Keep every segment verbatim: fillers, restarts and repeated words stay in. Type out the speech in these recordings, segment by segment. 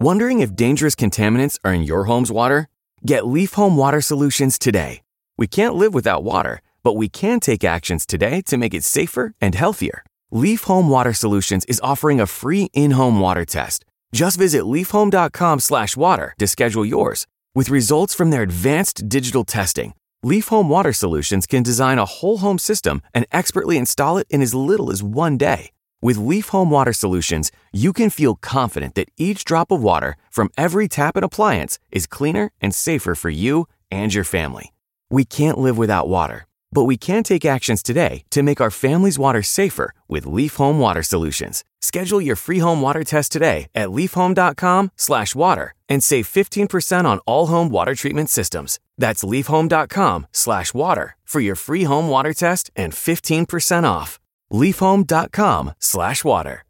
Wondering if dangerous contaminants are in your home's water? Get Leaf Home Water Solutions today. We can't live without water, but we can take actions today to make it safer and healthier. Leaf Home Water Solutions is offering a free in-home water test. Just visit leafhome.com slash water to schedule yours. With results from their advanced digital testing, Leaf Home Water Solutions can design a whole home system and expertly install it in as little as one day. With Leaf Home Water Solutions, you can feel confident that each drop of water from every tap and appliance is cleaner and safer for you and your family. We can't live without water, but we can take actions today to make our family's water safer with Leaf Home Water Solutions. Schedule your free home water test today at leafhome.com slash water and save fifteen percent on all home water treatment systems. That's leafhome.com slash water for your free home water test and fifteen percent off. leafhome.com slash water.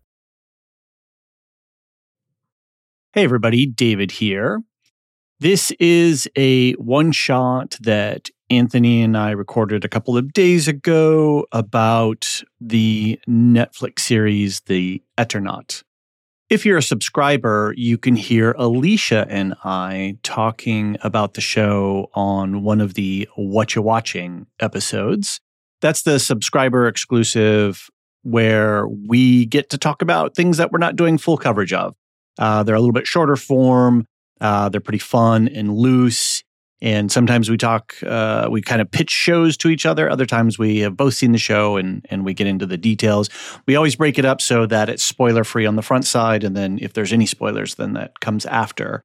Hey everybody, David here. This is a one-shot that Anthony and I recorded a couple of days ago about the Netflix series, The Eternaut. If you're a subscriber, you can hear Alicia and I talking about the show on one of the What You Watching episodes. That's the subscriber exclusive where we get to talk about things that we're not doing full coverage of. Uh, they're a little bit shorter form. Uh, they're pretty fun and loose. And sometimes we talk, uh, we kind of pitch shows to each other. Other times we have both seen the show and, and we get into the details. We always break it up so that it's spoiler-free on the front side. And then if there's any spoilers, then that comes after.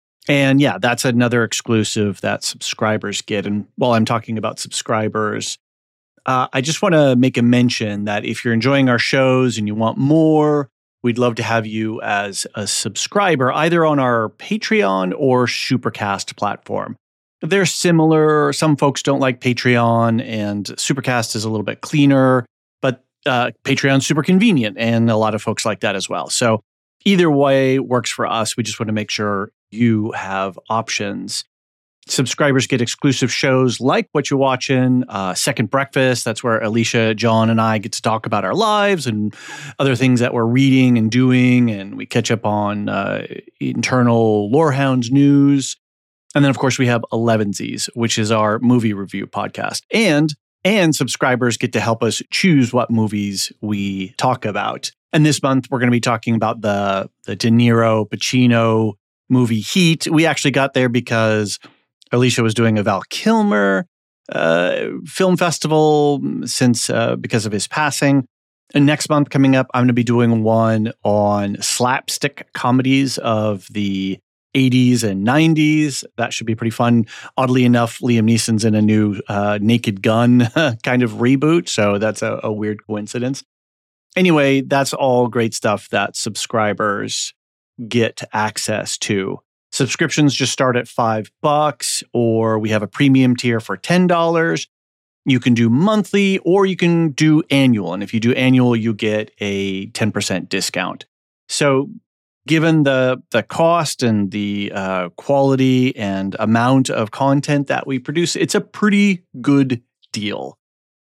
And yeah, that's another exclusive that subscribers get. And while I'm talking about subscribers, uh, I just want to make a mention that if you're enjoying our shows and you want more, we'd love to have you as a subscriber, either on our Patreon or Supercast platform. They're similar. Some folks don't like Patreon, and Supercast is a little bit cleaner, but uh, Patreon's super convenient, and a lot of folks like that as well. So either way works for us. We just want to make sure you have options. Subscribers get exclusive shows like What You Watching, uh, Second Breakfast. That's where Alicia, John, and I get to talk about our lives and other things that we're reading and doing, and we catch up on uh, internal Lorehounds news. And then, of course, we have Elevensies, which is our movie review podcast. And and subscribers get to help us choose what movies we talk about. And this month, we're going to be talking about the, the De Niro, Pacino movie Heat. We actually got there because Alicia was doing a Val Kilmer uh, film festival since uh, because of his passing. And next month coming up, I'm going to be doing one on slapstick comedies of the eighties and nineties. That should be pretty fun. Oddly enough, Liam Neeson's in a new uh, Naked Gun kind of reboot, so that's a, a weird coincidence. Anyway, that's all great stuff that subscribers get access to. Subscriptions just start at five bucks, or we have a premium tier for ten dollars. You can do monthly, or you can do annual. And if you do annual, you get a ten percent discount. So given the the cost and the uh, quality and amount of content that we produce, it's a pretty good deal.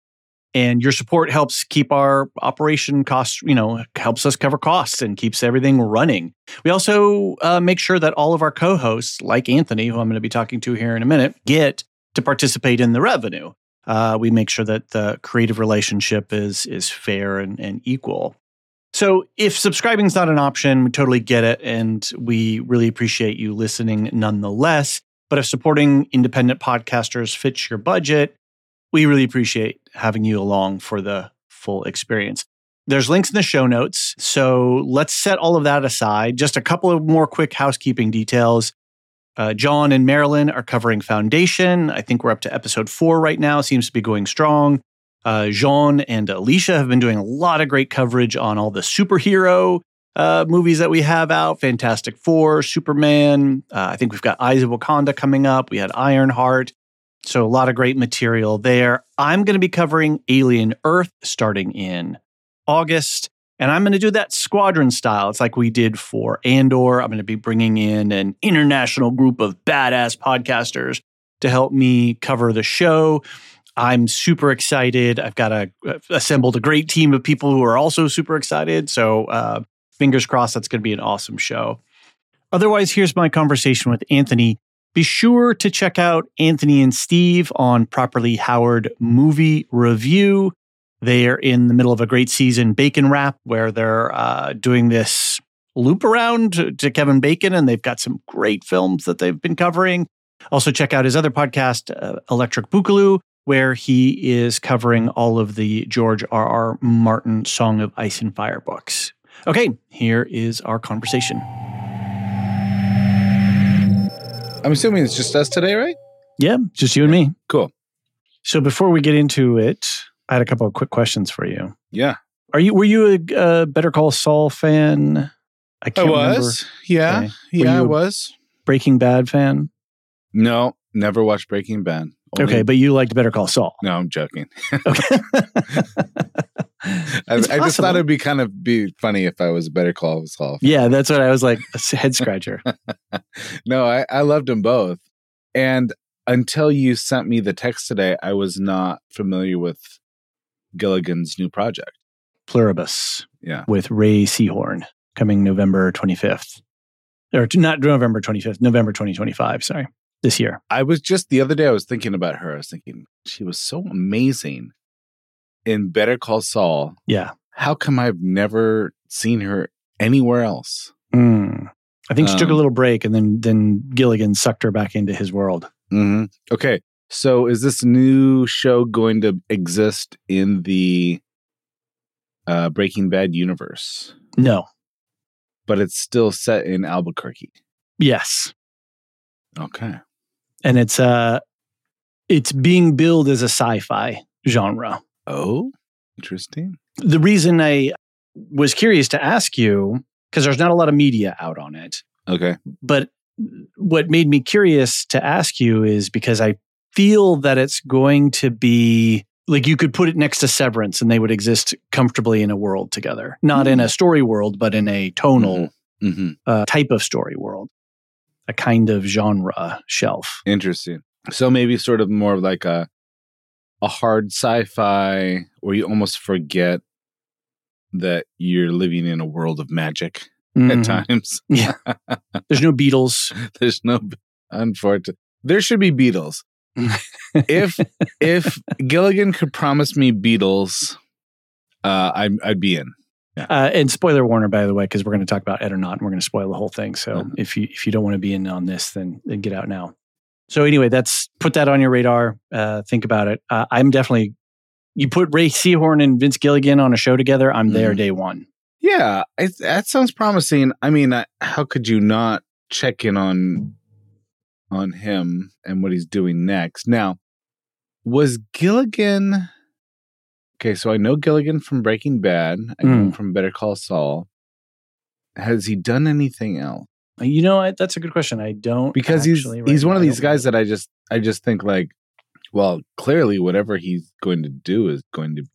And your support helps keep our operation costs, you know, helps us cover costs and keeps everything running. We also uh, make sure that all of our co-hosts, like Anthony, who I'm going to be talking to here in a minute, get to participate in the revenue. Uh, we make sure that the creative relationship is is fair and, and equal. So if subscribing is not an option, we totally get it, and we really appreciate you listening nonetheless. But if supporting independent podcasters fits your budget, we really appreciate having you along for the full experience. There's links in the show notes, so let's set all of that aside. Just a couple of more quick housekeeping details. Uh, John and Marilyn are covering Foundation. I think we're up to episode four right now. Seems to be going strong. Uh, Jean and Alicia have been doing a lot of great coverage on all the superhero uh, movies that we have out. Fantastic Four, Superman. Uh, I think we've got Eyes of Wakanda coming up. We had Ironheart. So a lot of great material there. I'm going to be covering Alien Earth starting in August. And I'm going to do that squadron style. It's like we did for Andor. I'm going to be bringing in an international group of badass podcasters to help me cover the show. I'm super excited. I've got a, uh, assembled a great team of people who are also super excited. So uh, fingers crossed, that's going to be an awesome show. Otherwise, here's my conversation with Anthony. Be sure to check out Anthony and Steve on Properly Howard Movie Review. They are in the middle of a great season, Bacon Wrap, where they're uh, doing this loop around to, to Kevin Bacon, and they've got some great films that they've been covering. Also, check out his other podcast, uh, Electric Boogaloo, where he is covering all of the George R R. Martin Song of Ice and Fire books. Okay, here is our conversation. I'm assuming it's just us today, right? Yeah, just you and me. Cool. So before we get into it, I had a couple of quick questions for you. Yeah. Are you? Were you a uh, Better Call Saul fan? I can't I was. remember. Yeah. Okay. Yeah, I you a was. Breaking Bad fan? No, never watched Breaking Bad. Only- Okay, but you liked Better Call Saul. No, I'm joking. Okay. I, I just thought it'd be kind of be funny if I was a Better Call Saul fan. Yeah, that's what I was like, a head scratcher. No, I, I loved them both. And until you sent me the text today, I was not familiar with Gilligan's new project. Pluribus. Yeah. With Ray Seahorn, coming November twenty-fifth. Or not November twenty-fifth, November twenty twenty-five, sorry, this year. I was just, the other day I was thinking about her. I was thinking, she was so amazing in Better Call Saul. Yeah. How come I've never seen her anywhere else? Mm. I think she Um, took a little break, and then then Gilligan sucked her back into his world. Mm-hmm. Okay. So is this new show going to exist in the uh, Breaking Bad universe? No. But it's still set in Albuquerque. Yes. Okay. And it's uh it's being billed as a sci-fi genre. Oh, interesting. The reason I was curious to ask you, because there's not a lot of media out on it, Okay. but what made me curious to ask you is because I feel that it's going to be like you could put it next to Severance and they would exist comfortably in a world together. Not mm. in a story world, but in a tonal mm-hmm. uh, type of story world, a kind of genre shelf. Interesting. So maybe sort of more like a a hard sci-fi where you almost forget that you're living in a world of magic mm-hmm. at times. Yeah. There's no Beatles. There's no, unfortunately. There should be Beatles. if if Gilligan could promise me Beatles, uh, I, I'd be in. Yeah. Uh, and spoiler warner, by the way, because we're going to talk about Ed or Not, and we're going to spoil the whole thing. So mm-hmm. if you if you don't want to be in on this, then, then get out now. So anyway, that's put that on your radar. Uh, think about it. Uh, I'm definitely. You put Ray Seahorn and Vince Gilligan on a show together, I'm there mm-hmm. day one. Yeah, I, that sounds promising. I mean, I, how could you not check in on on him and what he's doing next? Now, was Gilligan... Okay, so I know Gilligan from Breaking Bad. I know mm. him from Better Call Saul. Has he done anything else? You know, I, that's a good question. I don't Because he's right he's one of these guys know. that I just I just think like, well, clearly whatever he's going to do is going to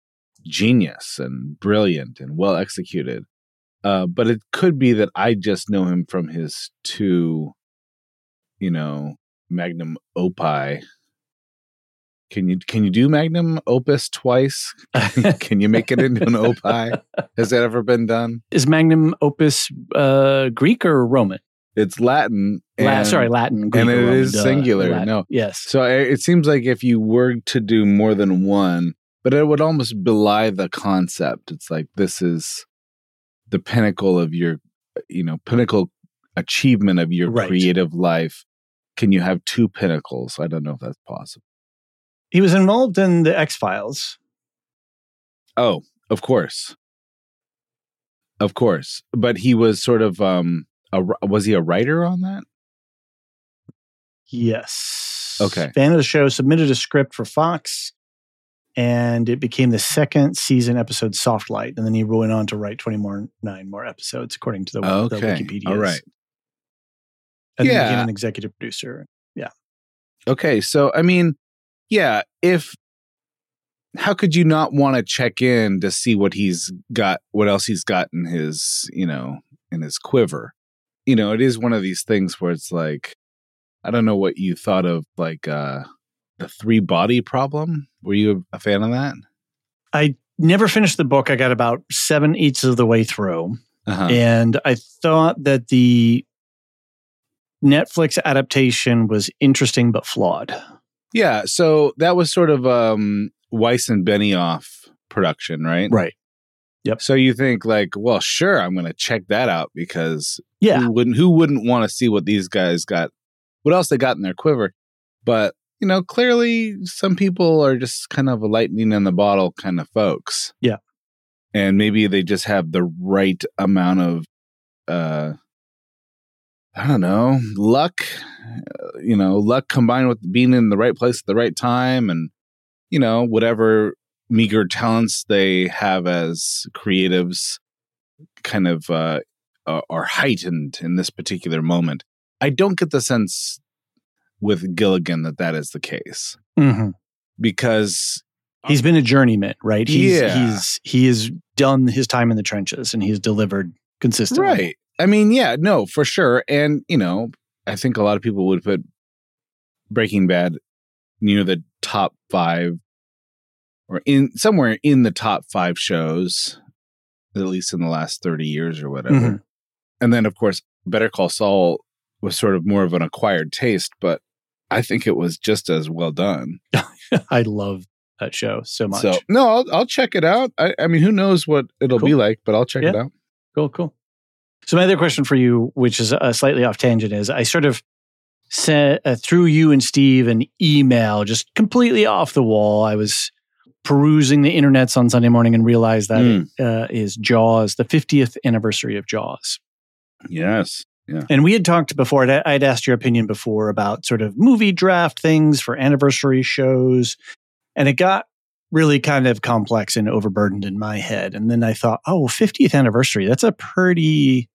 genius and brilliant and well executed. Uh, but it could be that I just know him from his two, you know, magnum opus. Can you can you do magnum opus twice? Can you make it into an opus? Has that ever been done? Is magnum opus uh, Greek or Roman? It's Latin. And, La- sorry, Latin. Greek and it Roman, is duh, singular. Latin. No. Yes. So it seems like if you were to do more than one, but it would almost belie the concept. It's like this is the pinnacle of your, you know, pinnacle achievement of your right. creative life. Can you have two pinnacles? I don't know if that's possible. He was involved in the X-Files. Oh, of course. Of course. But he was sort of, um, a, was he a writer on that? Yes. Okay. Fan of the show, submitted a script for Fox, and it became the second season episode Soft Light. And then he went on to write twenty-nine more episodes, according to the, okay. the Wikipedia. All right. And yeah. then became an executive producer. Yeah. Okay. So, I mean, yeah, if, how could you not want to check in to see what he's got, what else he's got in his, you know, in his quiver? You know, it is one of these things where it's like, I don't know what you thought of, like, uh, the Three Body Problem. Were you a fan of that? I never finished the book. I got about seven eighths of the way through. Uh-huh. And I thought that the Netflix adaptation was interesting but flawed. Yeah, so that was sort of um, Weiss and Benioff production, right? Right. Yep. So you think like, well, sure, I'm going to check that out because yeah. who wouldn't who wouldn't want to see what these guys got, what else they got in their quiver? But you know, clearly some people are just kind of a lightning in the bottle kind of folks. Yeah. And maybe they just have the right amount of, uh, I don't know, luck, uh, you know, luck combined with being in the right place at the right time and, you know, whatever meager talents they have as creatives kind of uh, are heightened in this particular moment. I don't get the sense with Gilligan that that is the case mm-hmm. because he's been a journeyman, right? He's, yeah. he's, he has done his time in the trenches and he's delivered consistently. Right. I mean, yeah, no, for sure. And, you know, I think a lot of people would put Breaking Bad near the top five or in somewhere in the top five shows, at least in the last thirty years or whatever. Mm-hmm. And then, of course, Better Call Saul was sort of more of an acquired taste, but I think it was just as well done. I love that show so much. So, no, I'll, I'll check it out. I, I mean, who knows what it'll cool. be like, but I'll check yeah. it out. Cool, cool. So my other question for you, which is a slightly off tangent, is I sort of sent uh, through you and Steve an email just completely off the wall. I was perusing the internets on Sunday morning and realized that Mm. it uh, is Jaws, the fiftieth anniversary of Jaws. Yes. Yeah. And we had talked before, I'd, I'd asked your opinion before about sort of movie draft things for anniversary shows. And it got really kind of complex and overburdened in my head. And then I thought, oh, fiftieth anniversary, that's a pretty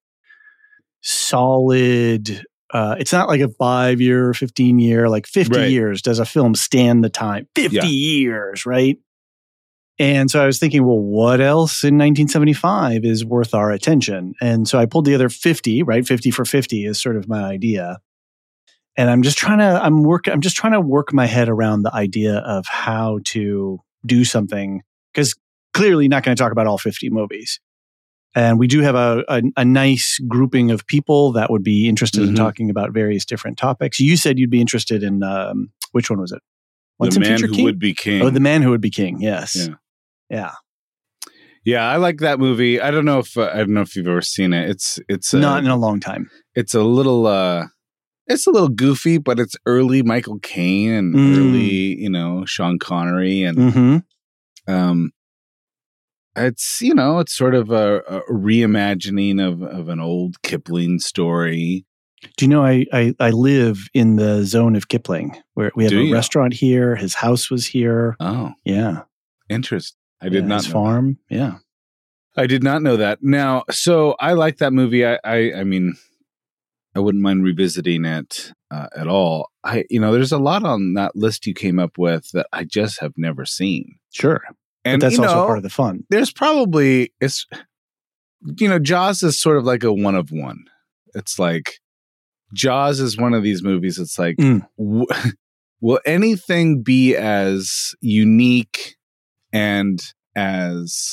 solid, uh, it's not like a five year, fifteen year, like fifty Right. years. Does a film stand the time? fifty Yeah. years, right? And so I was thinking, well, what else in nineteen seventy-five is worth our attention? And so I pulled together fifty, right? fifty for fifty is sort of my idea. And I'm just trying to, I'm work, I'm just trying to work my head around the idea of how to do something, because clearly not going to talk about all fifty movies. And we do have a, a, a nice grouping of people that would be interested Mm-hmm. in talking about various different topics. You said you'd be interested in, um, which one was it? Once The and Man Future Who King? Would Be King. Oh, The Man Who Would Be King. Yes. Yeah. Yeah. Yeah, I like that movie. I don't know if uh, I don't know if you've ever seen it. It's it's a, Not in a long time. it's a little uh it's a little goofy, but it's early Michael Caine and Mm. early, you know, Sean Connery and Mm-hmm. um it's, you know, it's sort of a, a reimagining of of an old Kipling story. Do you know I, I I live in the zone of Kipling, where we have Do a you? restaurant here. His house was here. Oh, Yeah. interesting. I did Yeah, not his know farm. Yeah. that. I did not know that. Now, so I like that movie. I I, I mean, I wouldn't mind revisiting it uh, at all. I, you know, there's a lot on that list you came up with that I just have never seen. Sure. And but that's you also know, part of the fun. there's probably it's, you know, Jaws is sort of like a one of one. It's like Jaws is one of these movies. It's like, Mm. w- will anything be as unique and as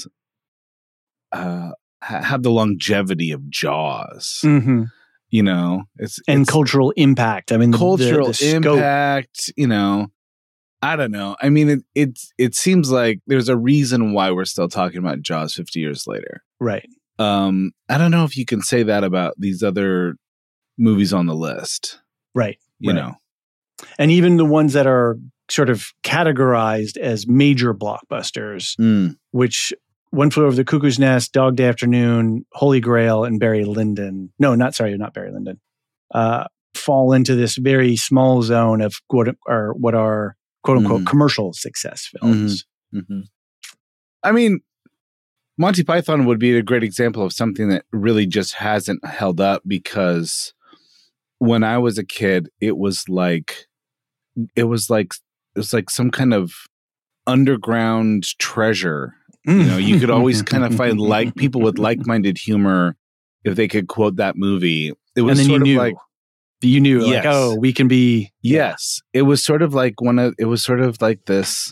uh, ha- have the longevity of Jaws? Mm-hmm. You know, it's And it's cultural impact. I mean, the, cultural the, the scope. impact. You know, I don't know. I mean, it it it seems like there's a reason why we're still talking about Jaws fifty years later. Right. Um, I don't know if you can say that about these other movies on the list. Right. You right. know, And even the ones that are sort of categorized as major blockbusters, Mm. which One Flew Over the Cuckoo's Nest, Dog Day Afternoon, Holy Grail, and Barry Lyndon. No, not sorry, not Barry Lyndon. Uh, fall into this very small zone of what are what are quote unquote Mhm. commercial success films. Mhm. I mean, Monty Python would be a great example of something that really just hasn't held up because when I was a kid, it was like it was like it was like some kind of underground treasure. You know, you could always kind of find like people with like-minded humor if they could quote that movie. It was and then sort you of knew, like you knew, Yes. like, oh, we can be. yes, it was sort of like one of it was sort of like this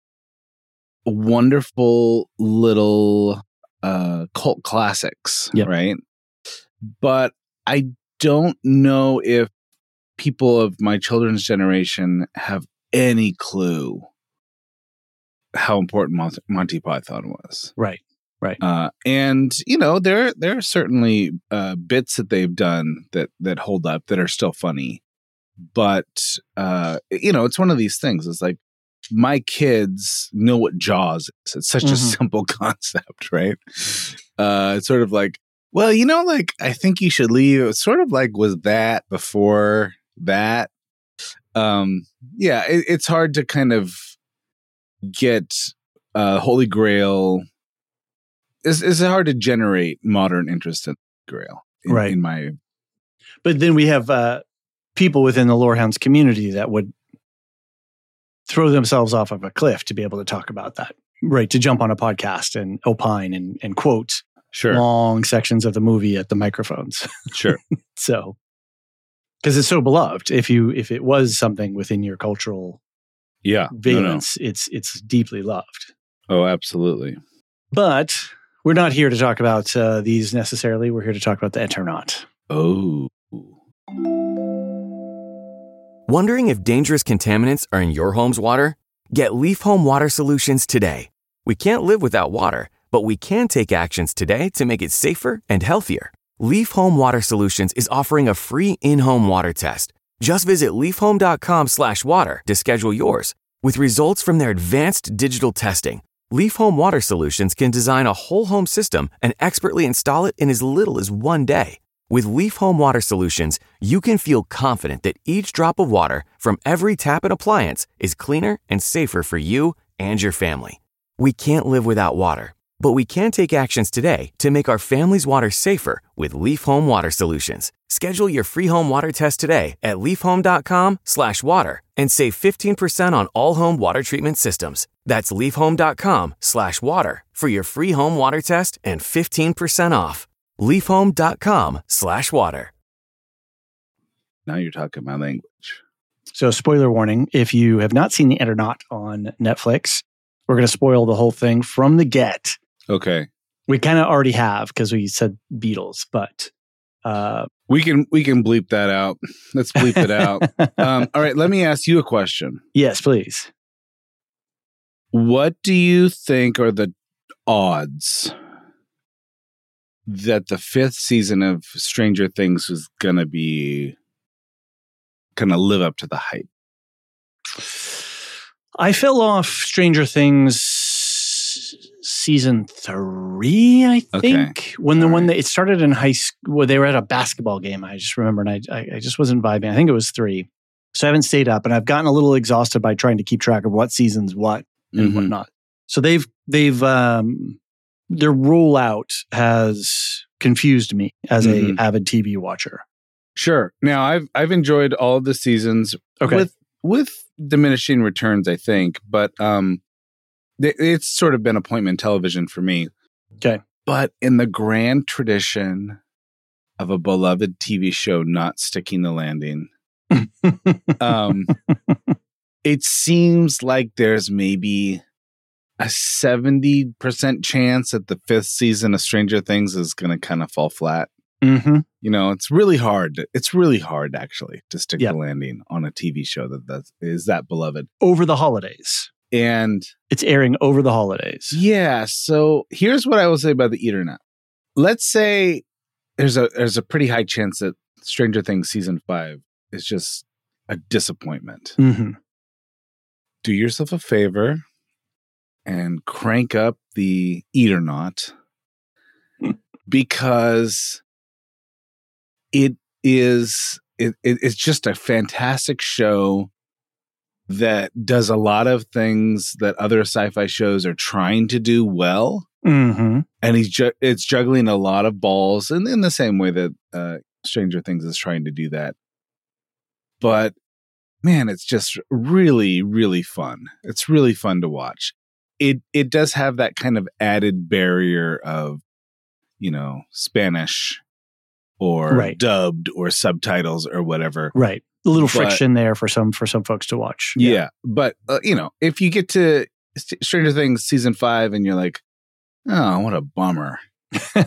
wonderful little uh cult classics, Yep. right? But I don't know if people of my children's generation have any clue how important Mon- Monty Python was. Right. Right. Uh, and, you know, there, there are certainly uh, bits that they've done that, that hold up that are still funny. But, uh, you know, it's one of these things. It's like my kids know what Jaws is. It's such mm-hmm. a simple concept, right? Uh, it's sort of like, well, you know, like, I think you should leave. It was sort of like, was that before that? Um, yeah, it, it's hard to kind of get uh, Holy Grail. It's, it's hard to generate modern interest in Grail, in, right? In my, but then we have uh, people within the Lorehounds community that would throw themselves off of a cliff to be able to talk about that, right? To jump on a podcast and opine and, and quote sure. long sections of the movie at the microphones. Sure. So, because it's so beloved, if you if it was something within your cultural yeah valence, no, no. it's it's deeply loved. Oh, absolutely. But we're not here to talk about uh, these necessarily. We're here to talk about the Eternaut. Oh. Wondering if dangerous contaminants are in your home's water? Get Leaf Home Water Solutions today. We can't live without water, but we can take actions today to make it safer and healthier. Leaf Home Water Solutions is offering a free in-home water test. Just visit leafhome.com slash water to schedule yours. With results from their advanced digital testing, Leaf Home Water Solutions can design a whole home system and expertly install it in as little as one day. With Leaf Home Water Solutions, you can feel confident that each drop of water from every tap and appliance is cleaner and safer for you and your family. We can't live without water, but we can take actions today to make our family's water safer with Leaf Home Water Solutions. Schedule your free home water test today at leafhome.com slash water and save fifteen percent on all home water treatment systems. That's leafhome.com slash water for your free home water test and fifteen percent off. leafhome.com slash water. Now you're talking my language. So spoiler warning, if you have not seen The Eternaut on Netflix, we're going to spoil the whole thing from the get. Okay. We kind of already have because we said Beatles, but... Uh, we can we can bleep that out. Let's bleep it out. Um, all right, let me ask you a question. Yes, please. What do you think are the odds that the fifth season of Stranger Things is going to be going to live up to the hype? I fell off Stranger Things season three, I think. Okay. When the All one right. that it started in high school, well, they were at a basketball game. I just remember, and I, I I just wasn't vibing. I think it was three. So I haven't stayed up, and I've gotten a little exhausted by trying to keep track of what season's what and mm-hmm. whatnot. So they've they've um their rollout has confused me as mm-hmm. a avid T V watcher. Sure. Now I've I've enjoyed all of the seasons okay. with with diminishing returns, I think, but um. It's sort of been appointment television for me. Okay. But in the grand tradition of a beloved T V show not sticking the landing, um, it seems like there's maybe a seventy percent chance that the fifth season of Stranger Things is going to kind of fall flat. Mm-hmm. You know, it's really hard. It's really hard, actually, to stick yep. the landing on a T V show that that's, is that beloved. Over the holidays. And it's airing over the holidays. Yeah. So here's what I will say about the Eternaut. Let's say there's a there's a pretty high chance that Stranger Things season five is just a disappointment. Mm-hmm. Do yourself a favor and crank up the Eternaut because it is it, it it's just a fantastic show that does a lot of things that other sci-fi shows are trying to do well. Mm-hmm. And he's ju- it's juggling a lot of balls in, in the same way that uh, Stranger Things is trying to do that. But man, it's just really, really fun. It's really fun to watch. It it does have that kind of added barrier of, you know, Spanish or right. dubbed or subtitles or whatever. Right. A little but, friction there for some for some folks to watch. Yeah, yeah. But uh, you know, if you get to Stranger Things season five and you're like, oh, what a bummer.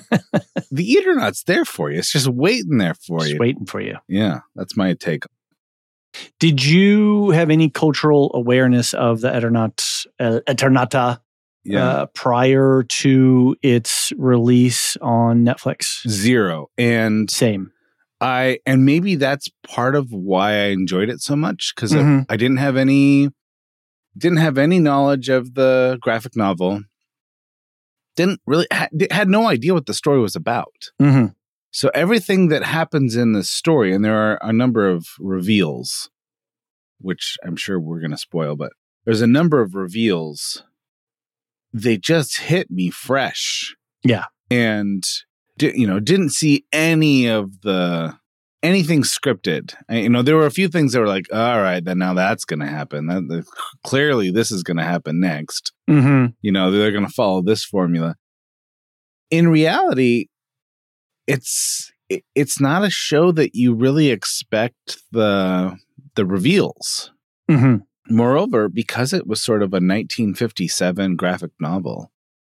The Eternaut's there for you. It's just waiting there for just you. Waiting for you. Yeah, that's my take. Did you have any cultural awareness of the Eternat, uh, Eternata Yeah. uh, prior to its release on Netflix? Zero. And Same. I, and maybe that's part of why I enjoyed it so much, because Mhm. I, I didn't have any, didn't have any knowledge of the graphic novel. Didn't really, ha, had no idea what the story was about. Mm-hmm. So everything that happens in this story, and there are a number of reveals, which I'm sure we're going to spoil, but there's a number of reveals. They just hit me fresh. Yeah. And, di- you know, didn't see any of the, anything scripted. I, you know, there were a few things that were like, all right, then now that's going to happen. That, that, clearly this is going to happen next. Mm-hmm. You know, they're going to follow this formula. In reality, it's it, it's not a show that you really expect the the reveals. Mm-hmm. Moreover, because it was sort of a nineteen fifty-seven graphic novel,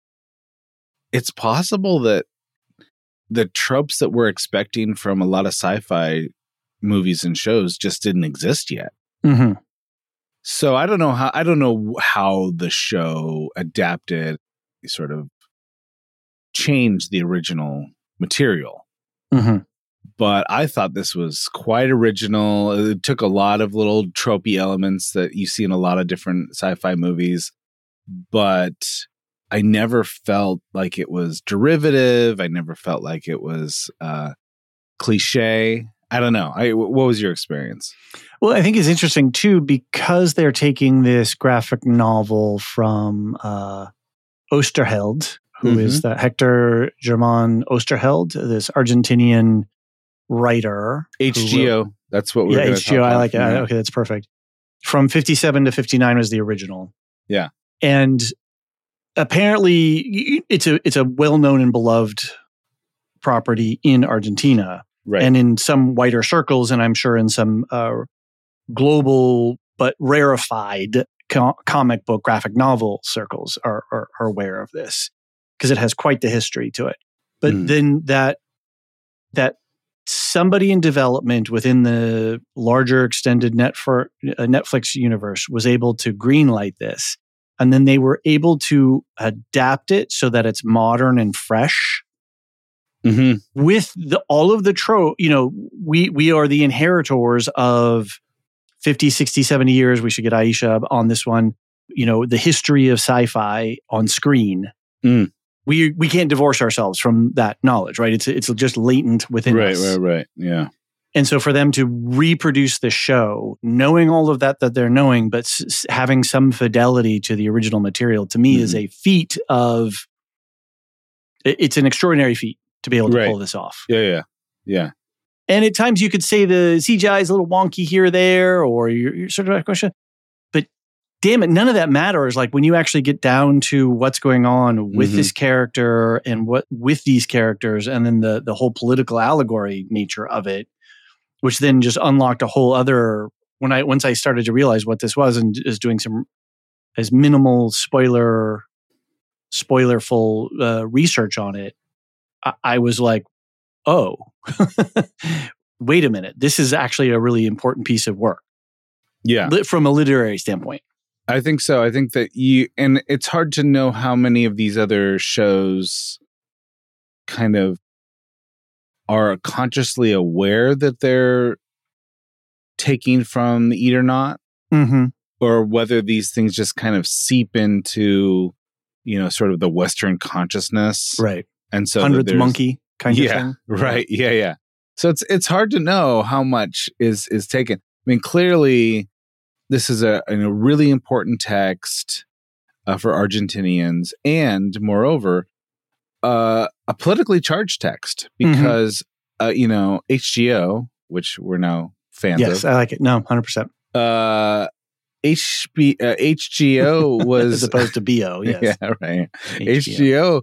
it's possible that the tropes that we're expecting from a lot of sci-fi movies and shows just didn't exist yet. Mm-hmm. So I don't know how I don't know how the show adapted, sort of changed the original material. Mm-hmm. But I thought this was quite original. It took a lot of little tropey elements that you see in a lot of different sci-fi movies, but I never felt like it was derivative. I never felt like it was uh, cliche. I don't know. I, what was your experience? Well, I think it's interesting too, because they're taking this graphic novel from uh, Oesterheld, who Mm-hmm. is the Hector Germán Oesterheld, this Argentinian writer. H G O. Wrote, That's what we're yeah, going to H G O. talk I about. like it. Yeah. Okay, that's perfect. From fifty-seven to fifty-nine was the original. Yeah. And apparently it's a it's a well-known and beloved property in Argentina. Right. And in some wider circles, and I'm sure in some uh, global but rarefied co- comic book graphic novel circles are, are, are aware of this, because it has quite the history to it. But Mm. then that that somebody in development within the larger extended net for, uh, Netflix universe was able to greenlight this, and then they were able to adapt it so that it's modern and fresh. Mm-hmm. With the, all of the trope, you know, we we are the inheritors of fifty, sixty, seventy years. We should get Aisha on this one. You know, the history of sci-fi on screen. Mm. We we can't divorce ourselves from that knowledge, right? It's it's just latent within Right, us. right, right. Yeah. And so for them to reproduce the show, knowing all of that that they're knowing, but s- having some fidelity to the original material, to me, Mhm. is a feat of. it- It's an extraordinary feat to be able to Right. pull this off. Yeah, yeah. Yeah. And at times you could say the C G I is a little wonky here or there, or you're, you're sort of a question. But damn it, none of that matters. Like when you actually get down to what's going on with Mhm. this character and what with these characters, and then the the whole political allegory nature of it, which then just unlocked a whole other. When I once I started to realize what this was and is doing some as minimal spoiler spoilerful uh, research on it, I, I was like, oh. Wait a minute. This is actually a really important piece of work. Yeah. Li- from a literary standpoint. I think so. I think that you, and it's hard to know how many of these other shows kind of are consciously aware that they're taking from the Eternaut, Mm-hmm. or whether these things just kind of seep into, you know, sort of the Western consciousness. Right. And so that Hundreds there's- monkey kind yeah, of thing. right. Yeah, yeah. So it's it's hard to know how much is is taken. I mean, clearly, this is a, a really important text uh, for Argentinians, and moreover, uh, a politically charged text because uh, you know H G O, which we're now fans Yes, of. I like it. No, one hundred percent. Uh, H B, uh, H G O was As opposed to B O, yes. yeah, right. H B O. H G O.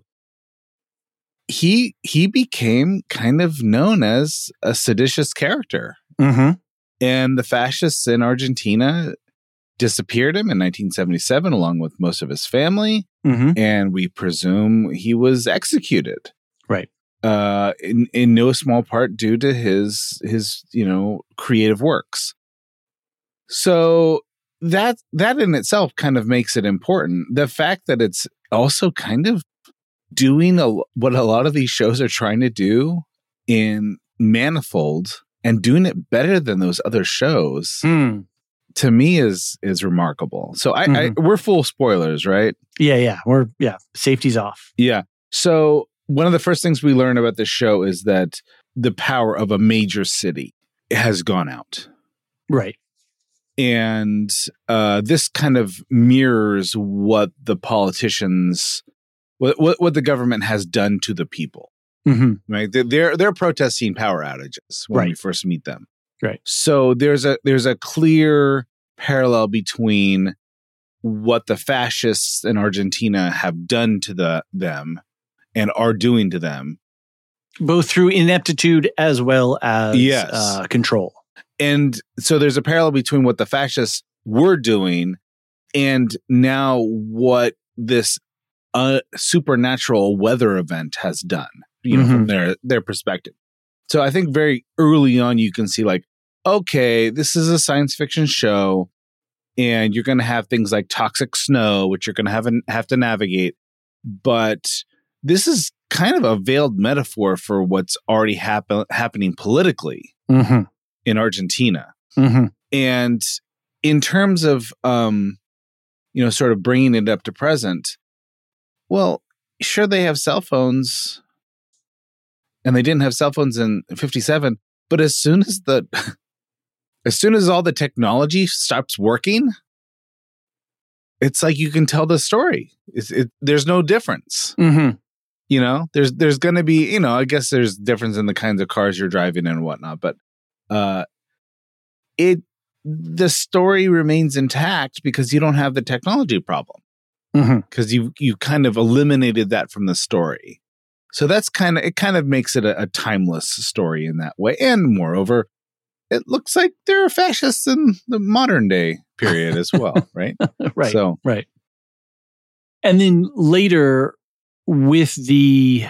He he became kind of known as a seditious character, Mm-hmm. and the fascists in Argentina disappeared him in nineteen seventy-seven along with most of his family, Mm-hmm. and we presume he was executed. Right. Uh, in in no small part due to his his you know creative works. So that that in itself kind of makes it important. The fact that it's also kind of doing a, what a lot of these shows are trying to do in Manifold and doing it better than those other shows, Mm. to me is is remarkable. So I, Mhm. I we're full spoilers, right? Yeah, yeah. We're yeah. Safety's off. Yeah. So one of the first things we learn about this show is that the power of a major city has gone out. Right. And uh, this kind of mirrors what the politicians, what, what what the government has done to the people. Mm-hmm. Right? They're they're, they're protesting power outages when Right. we first meet them. Right. So there's a there's a clear parallel between what the fascists in Argentina have done to the them and are doing to them. Both through ineptitude as well as Yes. uh, control. And so there's a parallel between what the fascists were doing and now what this uh, supernatural weather event has done, you know, Mhm. from their, their perspective. So I think very early on, you can see like, okay, this is a science fiction show and you're going to have things like toxic snow, which you're going to have, have to navigate. But this is kind of a veiled metaphor for what's already happen- happening politically Mm-hmm. in Argentina. Mm-hmm. And in terms of, um, you know, sort of bringing it up to present, well, sure, they have cell phones and they didn't have cell phones in fifty-seven. But as soon as the, as soon as all the technology stops working, it's like you can tell the story. It's, it, there's no difference. Mm-hmm. You know, there's there's going to be, you know, I guess there's difference in the kinds of cars you're driving and whatnot, but uh, it the story remains intact because you don't have the technology problem Mm-hmm. because you you kind of eliminated that from the story. So that's kind of it. Kind of makes it a, a timeless story in that way, and moreover, it looks like there are fascists in the modern day period as well, right? Right. So Right. And then later with the,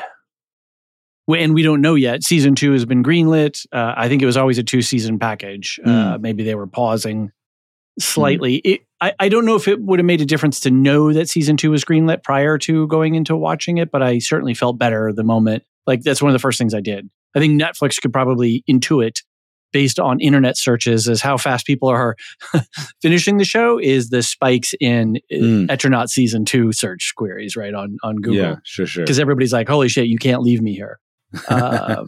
and we don't know yet, season two has been greenlit. Uh, I think it was always a two season package. Uh, maybe they were pausing slightly. It, I, I don't know if it would have made a difference to know that season two was greenlit prior to going into watching it, but I certainly felt better the moment. Like that's one of the first things I did. I think Netflix could probably intuit based on internet searches as how fast people are finishing the show is the spikes in Mm. Etronaut season two search queries, right, on, on Google. yeah, sure, sure. Because everybody's like, holy shit, you can't leave me here. Um,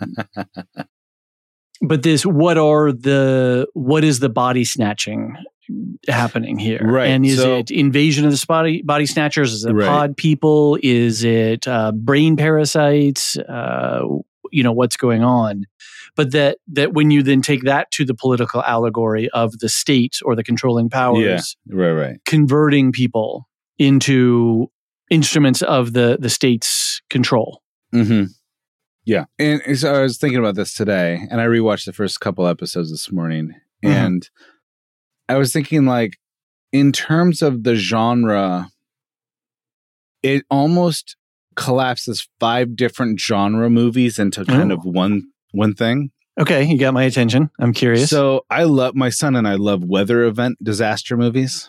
but this, what are the, what is the body snatching happening here? Right, And is so- it invasion of the body, body snatchers? Is it Right. pod people? Is it uh, brain parasites? Uh, you know, what's going on? But that that when you then take that to the political allegory of the state or the controlling powers, Yeah, right, right. converting people into instruments of the the state's control. Mm-hmm. Yeah. And so I was thinking about this today, and I rewatched the first couple episodes this morning, Mhm. and I was thinking, like, in terms of the genre, it almost collapses five different genre movies into kind Oh. of one one thing. Okay, you got my attention. I'm curious. So I love my son and I love weather event disaster movies.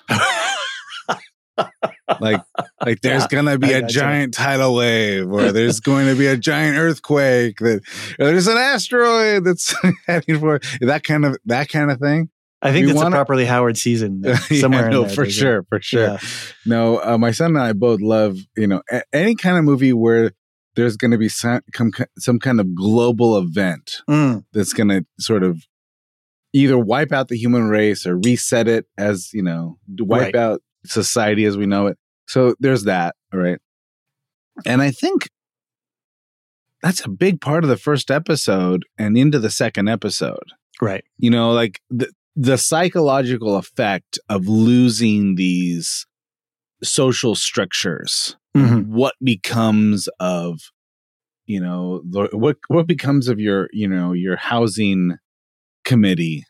like like there's Yeah, gonna be I a gotcha. giant tidal wave, or there's going to be a giant earthquake, that or there's an asteroid that's heading for that kind of that kind of thing. I think we that's wanna- a properly Howard season there, Yeah, somewhere no, in there. for there's a- sure, for sure. Yeah. No, uh, my son and I both love, you know, a- any kind of movie where there's going to be some, some some kind of global event Mm, that's going to sort of either wipe out the human race or reset it, as, you know, wipe Right. out society as we know it. So there's that, right? And I think that's a big part of the first episode and into the second episode. right. You know, like the the psychological effect of losing these social structures. Mhm. What becomes of, you know, the, what what becomes of your, you know, your housing committee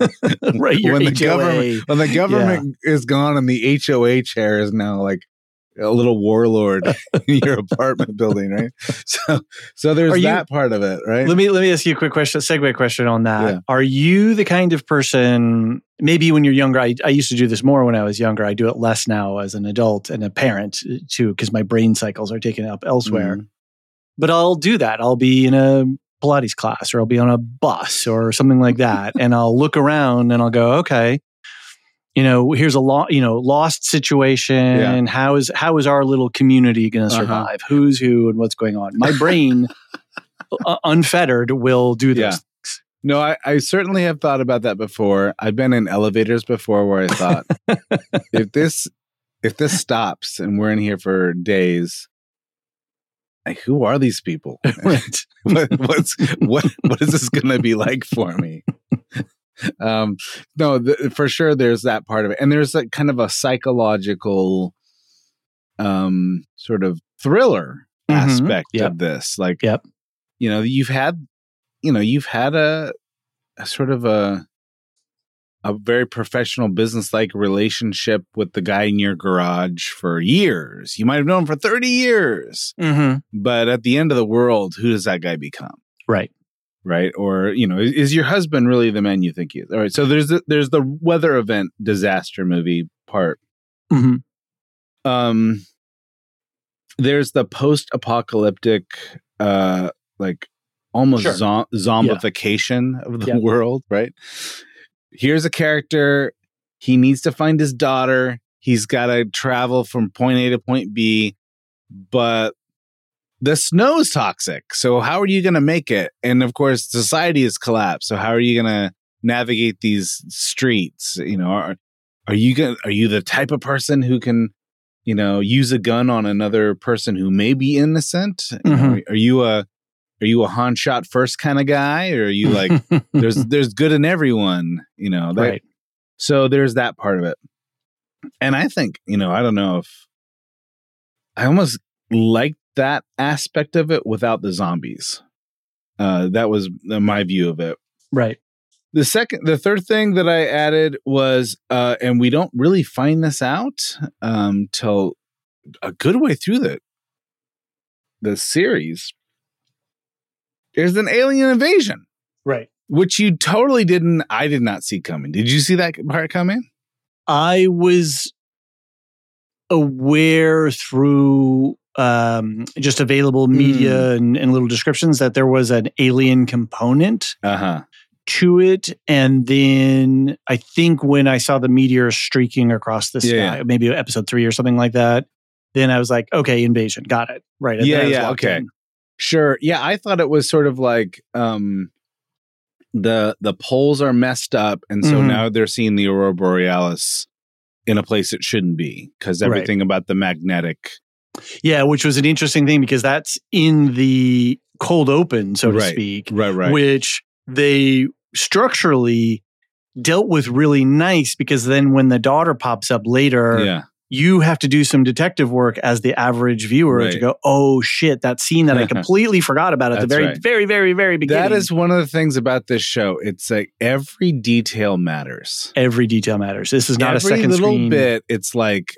Right. Your when the H O A. government when the government is gone and the H O A chair is now like a little warlord in your apartment building, right? So, so there's you, that part of it, right? Let me let me ask you a quick question, segue question on that. Yeah. Are you the kind of person? Maybe when you're younger, I, I used to do this more when I was younger. I do it less now as an adult and a parent too, because my brain cycles are taken up elsewhere. Mm. But I'll do that. I'll be in a Pilates class, or I'll be on a bus, or something like that, and I'll look around and I'll go, okay. You know, here's a lo- you know lost situation. Yeah. How is how is our little community going to survive? Uh-huh. Who's who and what's going on? My brain, uh, unfettered, will do those yeah. things. No, I, I certainly have thought about that before. I've been in elevators before where I thought, if this if this stops and we're in here for days, like, who are these people? Right. what, what's what what is this going to be like for me? Um, no, th- for sure there's that part of it. And there's like kind of a psychological, um, sort of thriller mm-hmm. aspect yep. of this. Like, yep. you know, you've had, you know, you've had a, a sort of a, a very professional business-like relationship with the guy in your garage for years. You might have known him for thirty years, mm-hmm. but at the end of the world, who does that guy become? Right. Right. Or, you know, is, is your husband really the man you think he is? All right. So there's the, there's the weather event disaster movie part. Mm-hmm. Um, there's the post-apocalyptic, uh, like almost sure. zom- zombification yeah. of the yep. world. Right. Here's a character. He needs to find his daughter. He's got to travel from point A to point B, but the snow is toxic. So how are you going to make it? And of course, society has collapsed. So how are you going to navigate these streets? You know, are, are you going are you the type of person who can, you know, use a gun on another person who may be innocent? Mm-hmm. You know, are you a, are you a Han shot first kind of guy? Or are you like, there's, there's good in everyone, you know, that, right. So there's that part of it. And I think, you know, I don't know if I almost like that aspect of it without the zombies. Uh, that was my view of it. Right. The second, the third thing that I added was, uh, and we don't really find this out um, till a good way through the the series. There's an alien invasion, right? Which you totally didn't. I did not see coming. Did you see that part coming? I was aware through um, just available media mm. and, and little descriptions that there was an alien component uh-huh. to it. And then I think when I saw the meteor streaking across the sky, yeah, yeah. maybe episode three or something like that, then I was like, okay, invasion. Got it. Right. And yeah, yeah. Okay. In. Sure. Yeah, I thought it was sort of like um, the the poles are messed up. And so mm-hmm. now they're seeing the Aurora Borealis in a place it shouldn't be because everything right. about the magnetic. Yeah, which was an interesting thing because that's in the cold open, so to right. speak. Right, right. Which they structurally dealt with really nice because then when the daughter pops up later, yeah. you have to do some detective work as the average viewer right. to go, oh shit, that scene that I completely forgot about at the very, right. very, very, very beginning. That is one of the things about this show. It's like every detail matters. Every detail matters. This is not every a second little screen. bit. It's like,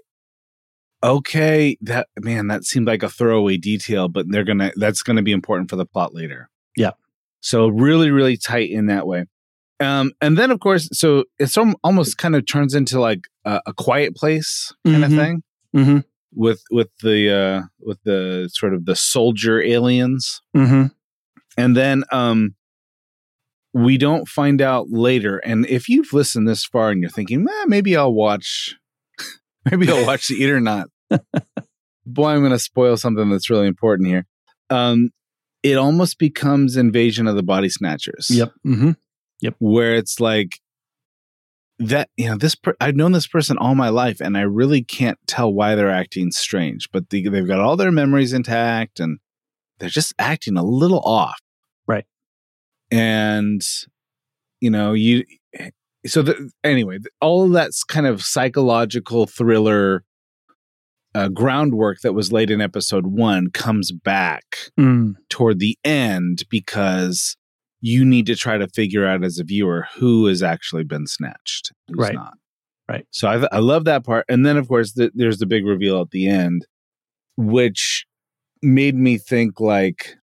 okay, that man, that seemed like a throwaway detail, but they're gonna that's gonna be important for the plot later. Yeah. So really, really tight in that way. Um, and then of course, so it's almost kind of turns into like a, a Quiet Place kind mm-hmm. of thing mm-hmm. with with the uh, with the sort of the soldier aliens, mm-hmm. and then um, we don't find out later. And if you've listened this far and you're thinking, eh, maybe I'll watch, maybe I'll watch the Eternaut. Boy, I'm going to spoil something that's really important here. Um, it almost becomes Invasion of the Body Snatchers. Yep. Mm-hmm. Yep. Where it's like that, you know, this, per- I've known this person all my life and I really can't tell why they're acting strange, but they, they've got all their memories intact and they're just acting a little off. Right. And, you know, you, so the, anyway, all of that's kind of psychological thriller Uh, groundwork that was laid in episode one comes back mm. toward the end because you need to try to figure out as a viewer who has actually been snatched, who's right. not. Right. So I, I love that part. And then, of course, the, there's the big reveal at the end, which made me think like,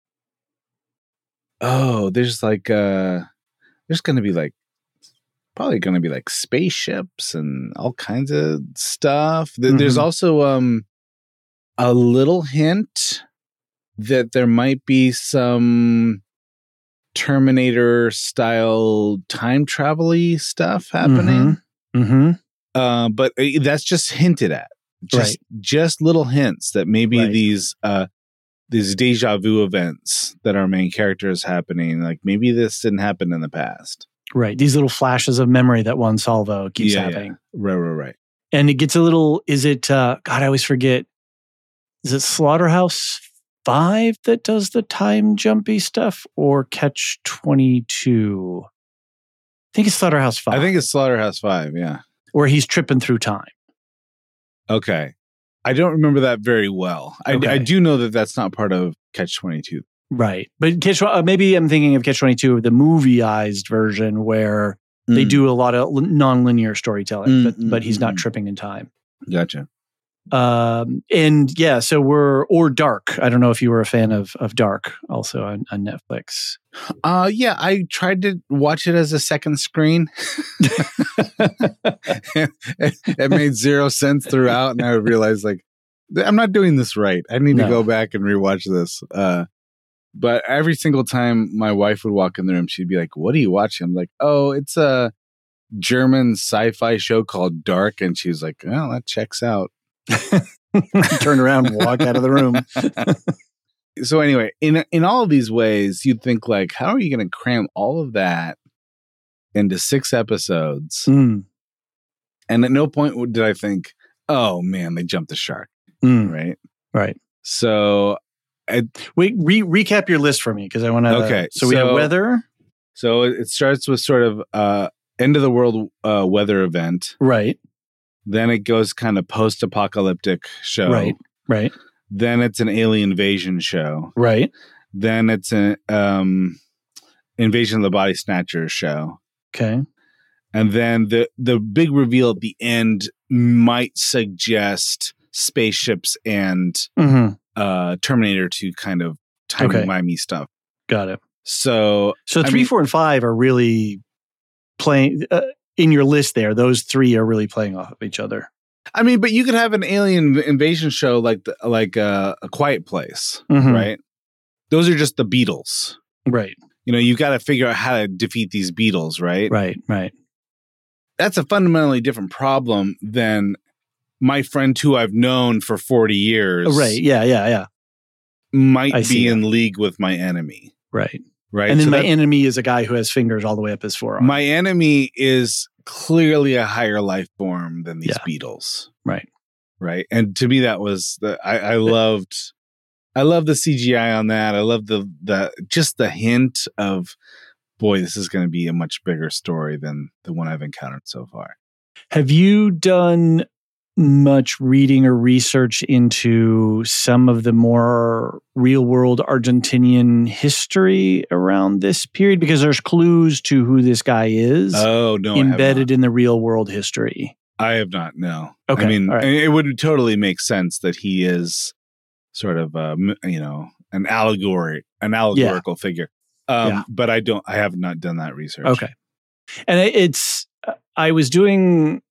oh, there's like, uh, there's going to be like, probably going to be like spaceships and all kinds of stuff. Mm-hmm. There's also um, a little hint that there might be some Terminator style time travel-y stuff happening. Mm-hmm. Mm-hmm. Uh, but that's just hinted at. Just, right. just little hints that maybe right. these uh, these deja vu events that our main character is happening, like maybe this didn't happen in the past. Right. These little flashes of memory that Juan Salvo keeps yeah, having. Yeah. Right, right, right. And it gets a little, is it, uh, God, I always forget. Is it Slaughterhouse five that does the time jumpy stuff or Catch twenty-two? I think it's Slaughterhouse five. I think it's Slaughterhouse five, yeah. Where he's tripping through time. Okay. I don't remember that very well. Okay. I, I do know that that's not part of Catch twenty-two. Right. But Catch, uh, maybe I'm thinking of Catch twenty-two, the movieized version where mm. they do a lot of non-linear storytelling, mm, but, mm, but he's mm, not mm. tripping in time. Gotcha. Um, and yeah, so we're, or Dark. I don't know if you were a fan of, of Dark also on, on Netflix. Uh, yeah, I tried to watch it as a second screen. it, it made zero sense throughout. And I realized like, I'm not doing this right. I need no. to go back and rewatch this. Uh, but every single time my wife would walk in the room, she'd be like, what are you watching? I'm like, oh, it's a German sci-fi show called Dark. And she was like, well, that checks out. Turn around and walk out of the room. So anyway, in in all of these ways, you'd think like, how are you going to cram all of that into six episodes? Mm. And at no point did I think, oh man, they jumped the shark. Mm. Right? Right. So I, wait, re- recap your list for me because I want to. Okay. So, so we have weather. So it starts with sort of uh, end of the world uh, weather event. Right. Then it goes kind of post-apocalyptic show. Right, right. Then it's an alien invasion show. Right. Then it's an um, Invasion of the Body Snatchers show. Okay. And then the, the big reveal at the end might suggest spaceships and mm-hmm. uh, Terminator two kind of timey-wimey okay. stuff. Got it. So, so three, I mean, four, and five are really playing... Uh, in your list there, those three are really playing off of each other. I mean, but you could have an alien invasion show like the, like uh, A Quiet Place, mm-hmm. right? Those are just the Beatles. Right. You know, you got to figure out how to defeat these Beatles, right? Right, right. That's a fundamentally different problem than my friend who I've known for forty years. Right, yeah, yeah, yeah. Might I be in that. league with my enemy. Right. Right. And then so my that, enemy is a guy who has fingers all the way up his forearm. My enemy is clearly a higher life form than these yeah. Beatles. Right. Right. And to me, that was the, I, I loved, I love the C G I on that. I love the, the, just the hint of, boy, this is going to be a much bigger story than the one I've encountered so far. Have you done much reading or research into some of the more real world Argentinian history around this period? Because there's clues to who this guy is. Oh, no, embedded in the real world history. I have not. No. Okay. I mean, right. it would totally make sense that he is sort of, uh, you know, an allegory, an allegorical yeah. figure. Um, yeah. But I don't, I have not done that research. Okay. And it's, I was doing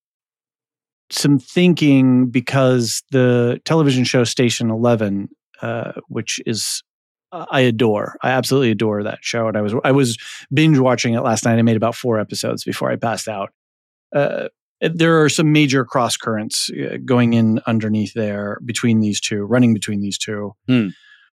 some thinking because the television show Station Eleven, uh, which is uh, I adore, I absolutely adore that show, and I was I was binge watching it last night. I made about four episodes before I passed out. Uh, there are some major cross currents uh, going in underneath there between these two, running between these two, hmm.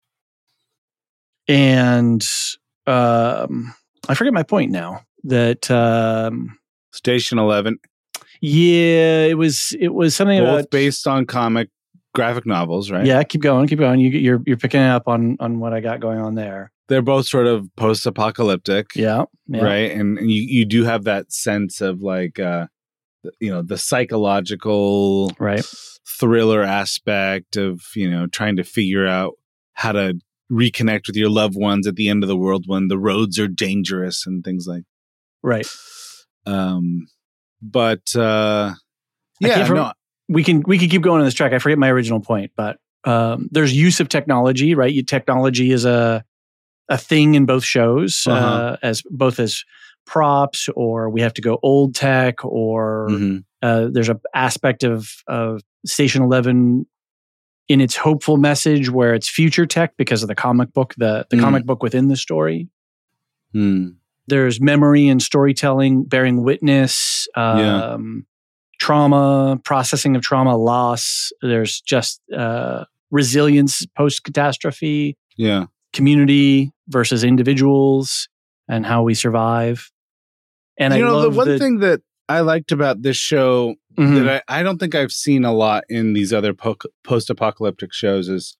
and um, I forget my point now. That um, Station Eleven. Yeah, it was it was something both about, based on comic graphic novels, right? Yeah, keep going, keep going. You, you're you're picking up on on what I got going on there. They're both sort of post-apocalyptic, yeah, yeah. right? And, and you you do have that sense of like, uh, you know, the psychological right thriller aspect of, you know, trying to figure out how to reconnect with your loved ones at the end of the world when the roads are dangerous and things like right. Um. But uh, Yeah, for, no. we can we can keep going on this track. I forget my original point, but um, there's use of technology, right? You, technology is a a thing in both shows, Uh-huh. uh, as both as props, or we have to go old tech, or Mm-hmm. uh, there's an aspect of of Station Eleven in its hopeful message where it's future tech because of the comic book, the the Mm. comic book within the story. Mm. There's memory and storytelling, bearing witness, um, Yeah. trauma, processing of trauma, loss. There's just uh, resilience post catastrophe, Yeah. community versus individuals, and how we survive. And you I know, love the one the, thing that I liked about this show Mhm. that I, I don't think I've seen a lot in these other po- post-apocalyptic shows is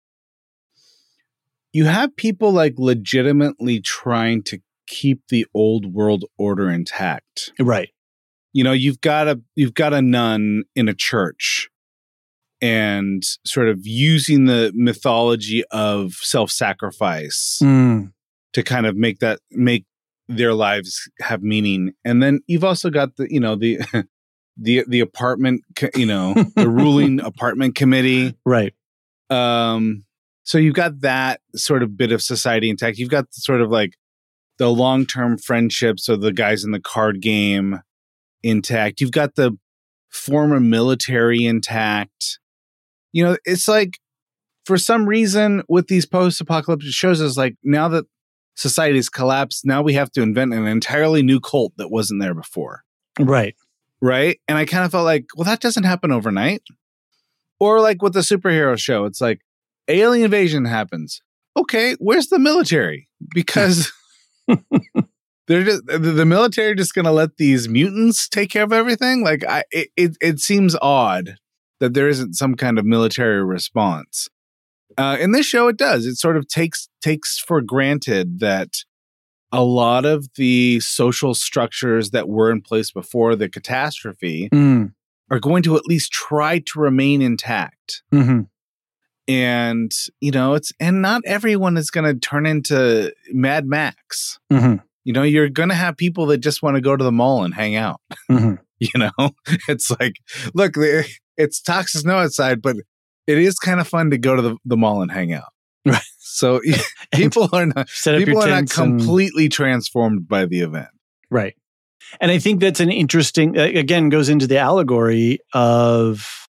you have people like legitimately trying to keep the old world order intact. right. You know, you've got a you've got a nun in a church and sort of using the mythology of self-sacrifice Mm. to kind of make that make their lives have meaning. And then you've also got the, you know, the the the apartment, co- you know, the ruling apartment committee. Right. Um so you've got that sort of bit of society intact. You've got sort of like the long-term friendships of the guys in the card game intact. You've got the former military intact. You know, it's like for some reason with these post-apocalyptic shows is like now that society's collapsed, now we have to invent an entirely new cult that wasn't there before. Right. Right? And I kind of felt like, well, that doesn't happen overnight. Or like with the superhero show, it's like alien invasion happens. Okay, where's the military? Because they're just the, the military just going to let these mutants take care of everything. Like I, it, it, it seems odd that there isn't some kind of military response. Uh, in this show, it does. It sort of takes takes for granted that a lot of the social structures that were in place before the catastrophe Mm. are going to at least try to remain intact. Mm-hmm. And, you know, it's, and not everyone is going to turn into Mad Max. Mm-hmm. You know, you're going to have people that just want to go to the mall and hang out. Mm-hmm. You know, it's like, look, it's toxic snow outside, but it is kind of fun to go to the, the mall and hang out. Right. So people are not, Set up people your are not tents and- completely transformed by the event. Right. And I think that's an interesting, again, goes into the allegory of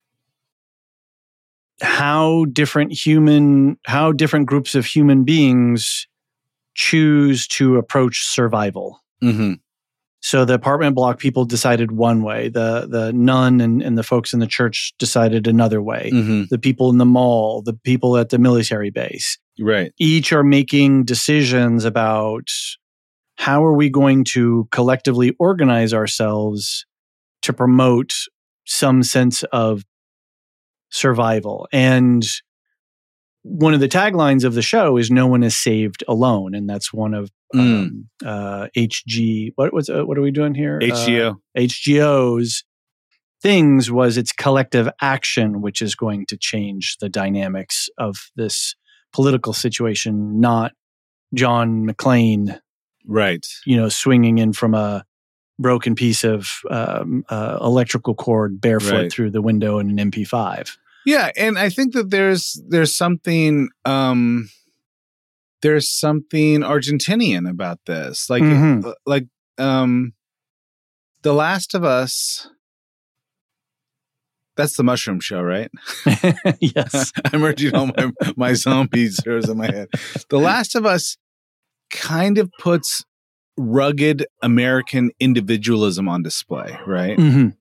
how different human, how different groups of human beings choose to approach survival. Mm-hmm. So the apartment block people decided one way, the the nun and, and the folks in the church decided another way, Mm-hmm. the people in the mall, the people at the military base. Right. Each are making decisions about how are we going to collectively organize ourselves to promote some sense of survival. And one of the taglines of the show is "No one is saved alone," and that's one of Mm. um, uh, H G. What was uh, what are we doing here? H G O. Uh, H G O's things was its collective action, which is going to change the dynamics of this political situation, not John McClane, Right. you know, swinging in from a broken piece of um, uh, electrical cord barefoot Right. through the window in an M P five. Yeah, and I think that there's there's something um there's something Argentinian about this. Like Mhm. uh, like um The Last of Us, that's the Mushroom Show, right? Yes. I'm merging all my, my zombie shows in my head. The Last of Us kind of puts rugged American individualism on display, right? Mhm.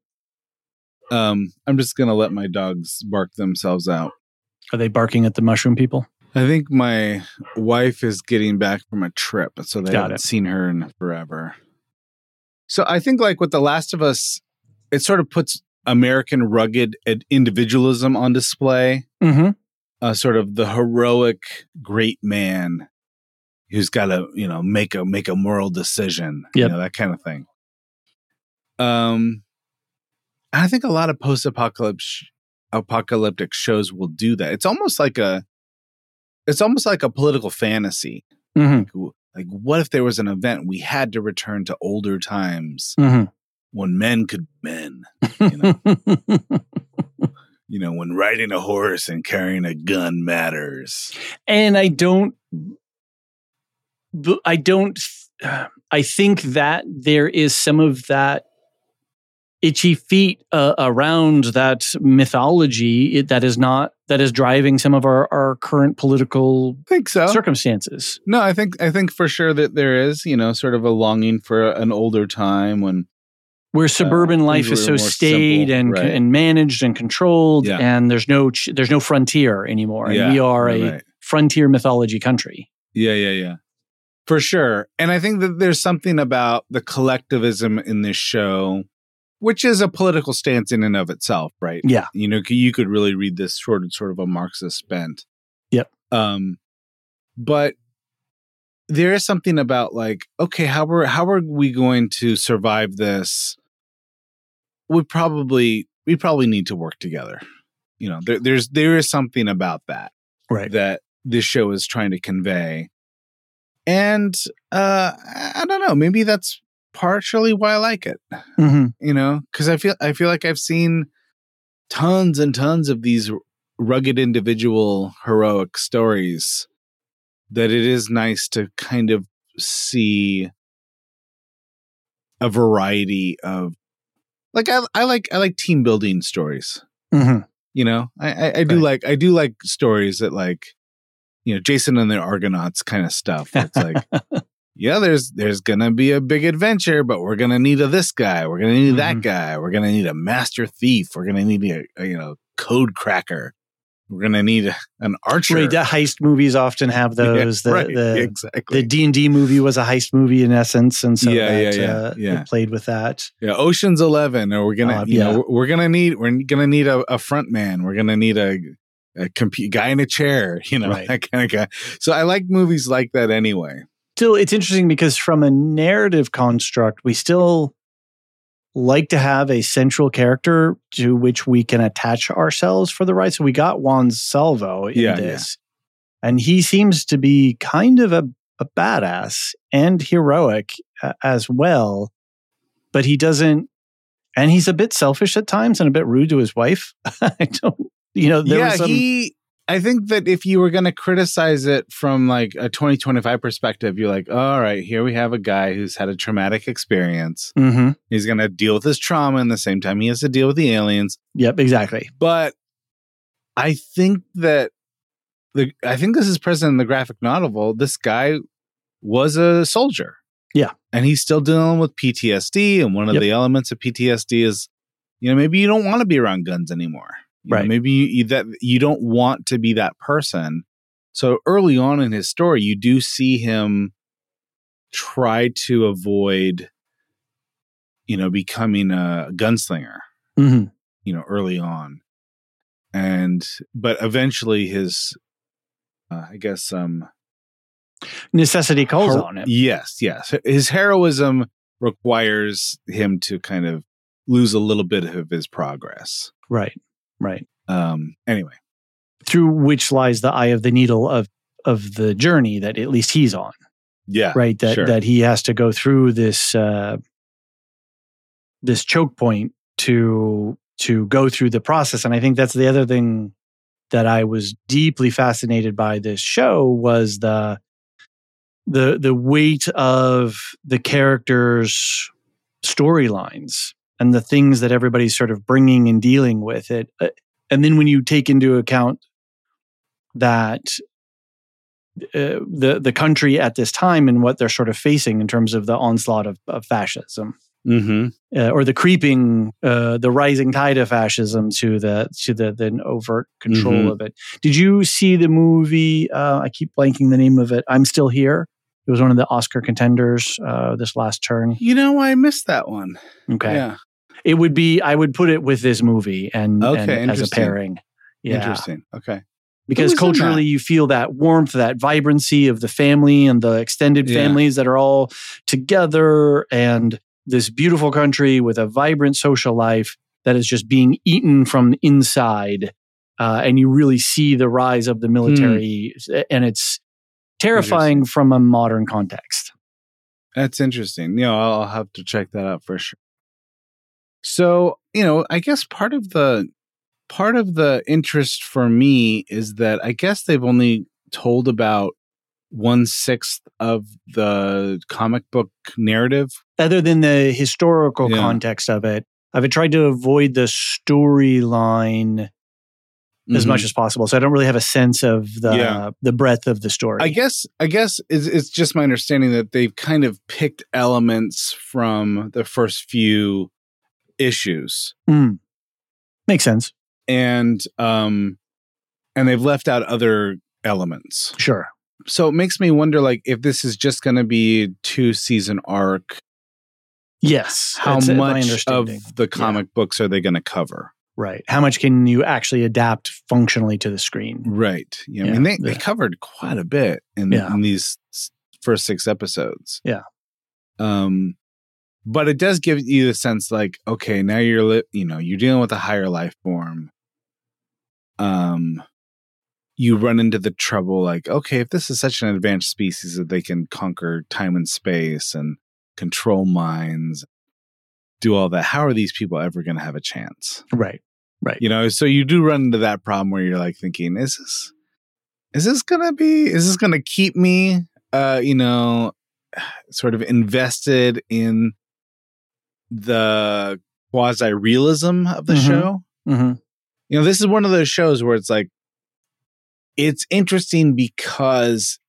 Um, I'm just gonna let my dogs bark themselves out. Are they barking at the mushroom people? I think my wife is getting back from a trip, so they Got haven't it. seen her in forever. So I think like with The Last of Us, it sort of puts American rugged ed- individualism on display. Mm-hmm. Uh, sort of the heroic great man who's got to, you know, make a make a moral decision, Yep. you know, that kind of thing. Um, I think a lot of post-apocalypse apocalyptic shows will do that. It's almost like a, it's almost like a political fantasy. Mm-hmm. Like, what if there was an event we had to return to older times? Mm-hmm. when men could be men. You know? You know, when riding a horse and carrying a gun matters. And I don't, I don't, I think that there is some of that itchy feet uh, around that mythology that is not, that is driving some of our, our current political I think so. circumstances. No, I think, I think for sure that there is, you know, sort of a longing for an older time when, where suburban uh, life is so staid and right. and managed and controlled, yeah. and there's no ch- there's no frontier anymore. And yeah, we are right, a right. frontier mythology country. Yeah, yeah, yeah, for sure. And I think that there's something about the collectivism in this show, which is a political stance in and of itself, right? Yeah, you know, you could really read this sort of sort of a Marxist bent. Yep. Um, but there is something about like, okay, how are how are we going to survive this? We probably we probably need to work together. You know, there, there's there is something about that, right? That this show is trying to convey, and uh, I don't know, maybe that's partially why I like it. Mm-hmm. You know, because I feel I feel like I've seen tons and tons of these rugged individual heroic stories. That it is nice to kind of see a variety of, like I, I like I like team building stories. Mm-hmm. You know, I, I, I do right. like I do like stories that like, you know, Jason and the Argonauts kind of stuff. It's like, yeah, there's there's gonna be a big adventure, but we're gonna need a this guy, we're gonna need mm-hmm. that guy, we're gonna need a master thief, we're gonna need a, a you know code cracker. We're going to need a, an archer. Right, the heist movies often have those. Yeah, the, right, the, exactly. The D and D movie was a heist movie in essence, and so yeah, that, yeah, yeah, uh, yeah. it played with that. Yeah, Ocean's Eleven, or we're gonna, uh, you yeah. know, we're gonna need, we're gonna need a, a front man. We're gonna need a, a compu- guy in a chair. You know, right. that kind of guy. So I like movies like that anyway. Still, it's interesting because from a narrative construct, we still like to have a central character to which we can attach ourselves for the ride. So we got Juan Salvo in yeah, this, yeah. and he seems to be kind of a, a badass and heroic uh, as well, but he doesn't, and he's a bit selfish at times and a bit rude to his wife. I don't, you know, there yeah, was some, he, I think that if you were going to criticize it from like a twenty twenty-five perspective, you're like, all right, here we have a guy who's had a traumatic experience. Mm-hmm. He's going to deal with his trauma in the same time he has to deal with the aliens. Yep, exactly. But I think that the I think this is present in the graphic novel. This guy was a soldier. Yeah. And he's still dealing with P T S D. And one of yep. the elements of P T S D is, you know, maybe you don't want to be around guns anymore. You right. know, maybe you, you, that you don't want to be that person. So early on in his story, you do see him try to avoid, you know, becoming a gunslinger, mm-hmm. you know, early on. And, but eventually his, uh, I guess, um, necessity calls her- on him. Yes, yes. His heroism requires him to kind of lose a little bit of his progress. Right. Right. Um, anyway. Through which lies the eye of the needle of, of the journey that at least he's on. Yeah. Right. That, sure. that he has to go through this, uh, this choke point to, to go through the process. And I think that's the other thing that I was deeply fascinated by this show was the, the, the weight of the characters' storylines. And the things that everybody's sort of bringing and dealing with it. Uh, and then when you take into account that uh, the the country at this time and what they're sort of facing in terms of the onslaught of, of fascism, mm-hmm. uh, or the creeping, uh, the rising tide of fascism to the to the then overt control mm-hmm. of it. Did you see the movie? Uh, I keep blanking the name of it. I'm Still Here. It was one of the Oscar contenders uh, this last turn. You know, I missed that one. Okay. Yeah. It would be, I would put it with this movie and, okay, and as a pairing. Yeah. Interesting. Okay. Because culturally you feel that warmth, that vibrancy of the family and the extended yeah. families that are all together and this beautiful country with a vibrant social life that is just being eaten from inside. Uh, and you really see the rise of the military hmm. and it's terrifying from a modern context. That's interesting. You know, I'll have to check that out for sure. So, you know, I guess part of the part of the interest for me is that I guess they've only told about one sixth of the comic book narrative. Other than the historical Yeah. context of it, I've tried to avoid the storyline as Mhm. much as possible. So I don't really have a sense of the Yeah. the breadth of the story. I guess I guess it's, it's just my understanding that they've kind of picked elements from the first few issues, Mm. Makes sense. and um, and they've left out other elements. Sure. So it makes me wonder, like, if this is just going to be a two season arc, Yes. how that's, uh, my much understanding. of the comic books are they going to cover? Right. How much can you actually adapt functionally to the screen? Right. Yeah, I Yeah, mean, they, they yeah. covered quite a bit in, Yeah. in these s- first six episodes. Yeah. Um, but it does give you the sense, like, okay, now you're li- you know you're dealing with a higher life form. Um, you run into the trouble, like, okay, if this is such an advanced species that they can conquer time and space and control minds, do all that, how are these people ever going to have a chance? Right. Right. You know, so you do run into that problem where you're like thinking, is this, is this going to be, is this going to keep me, uh, you know, sort of invested in the quasi realism of the Mhm. show? Mm-hmm. You know, this is one of those shows where it's like, it's interesting because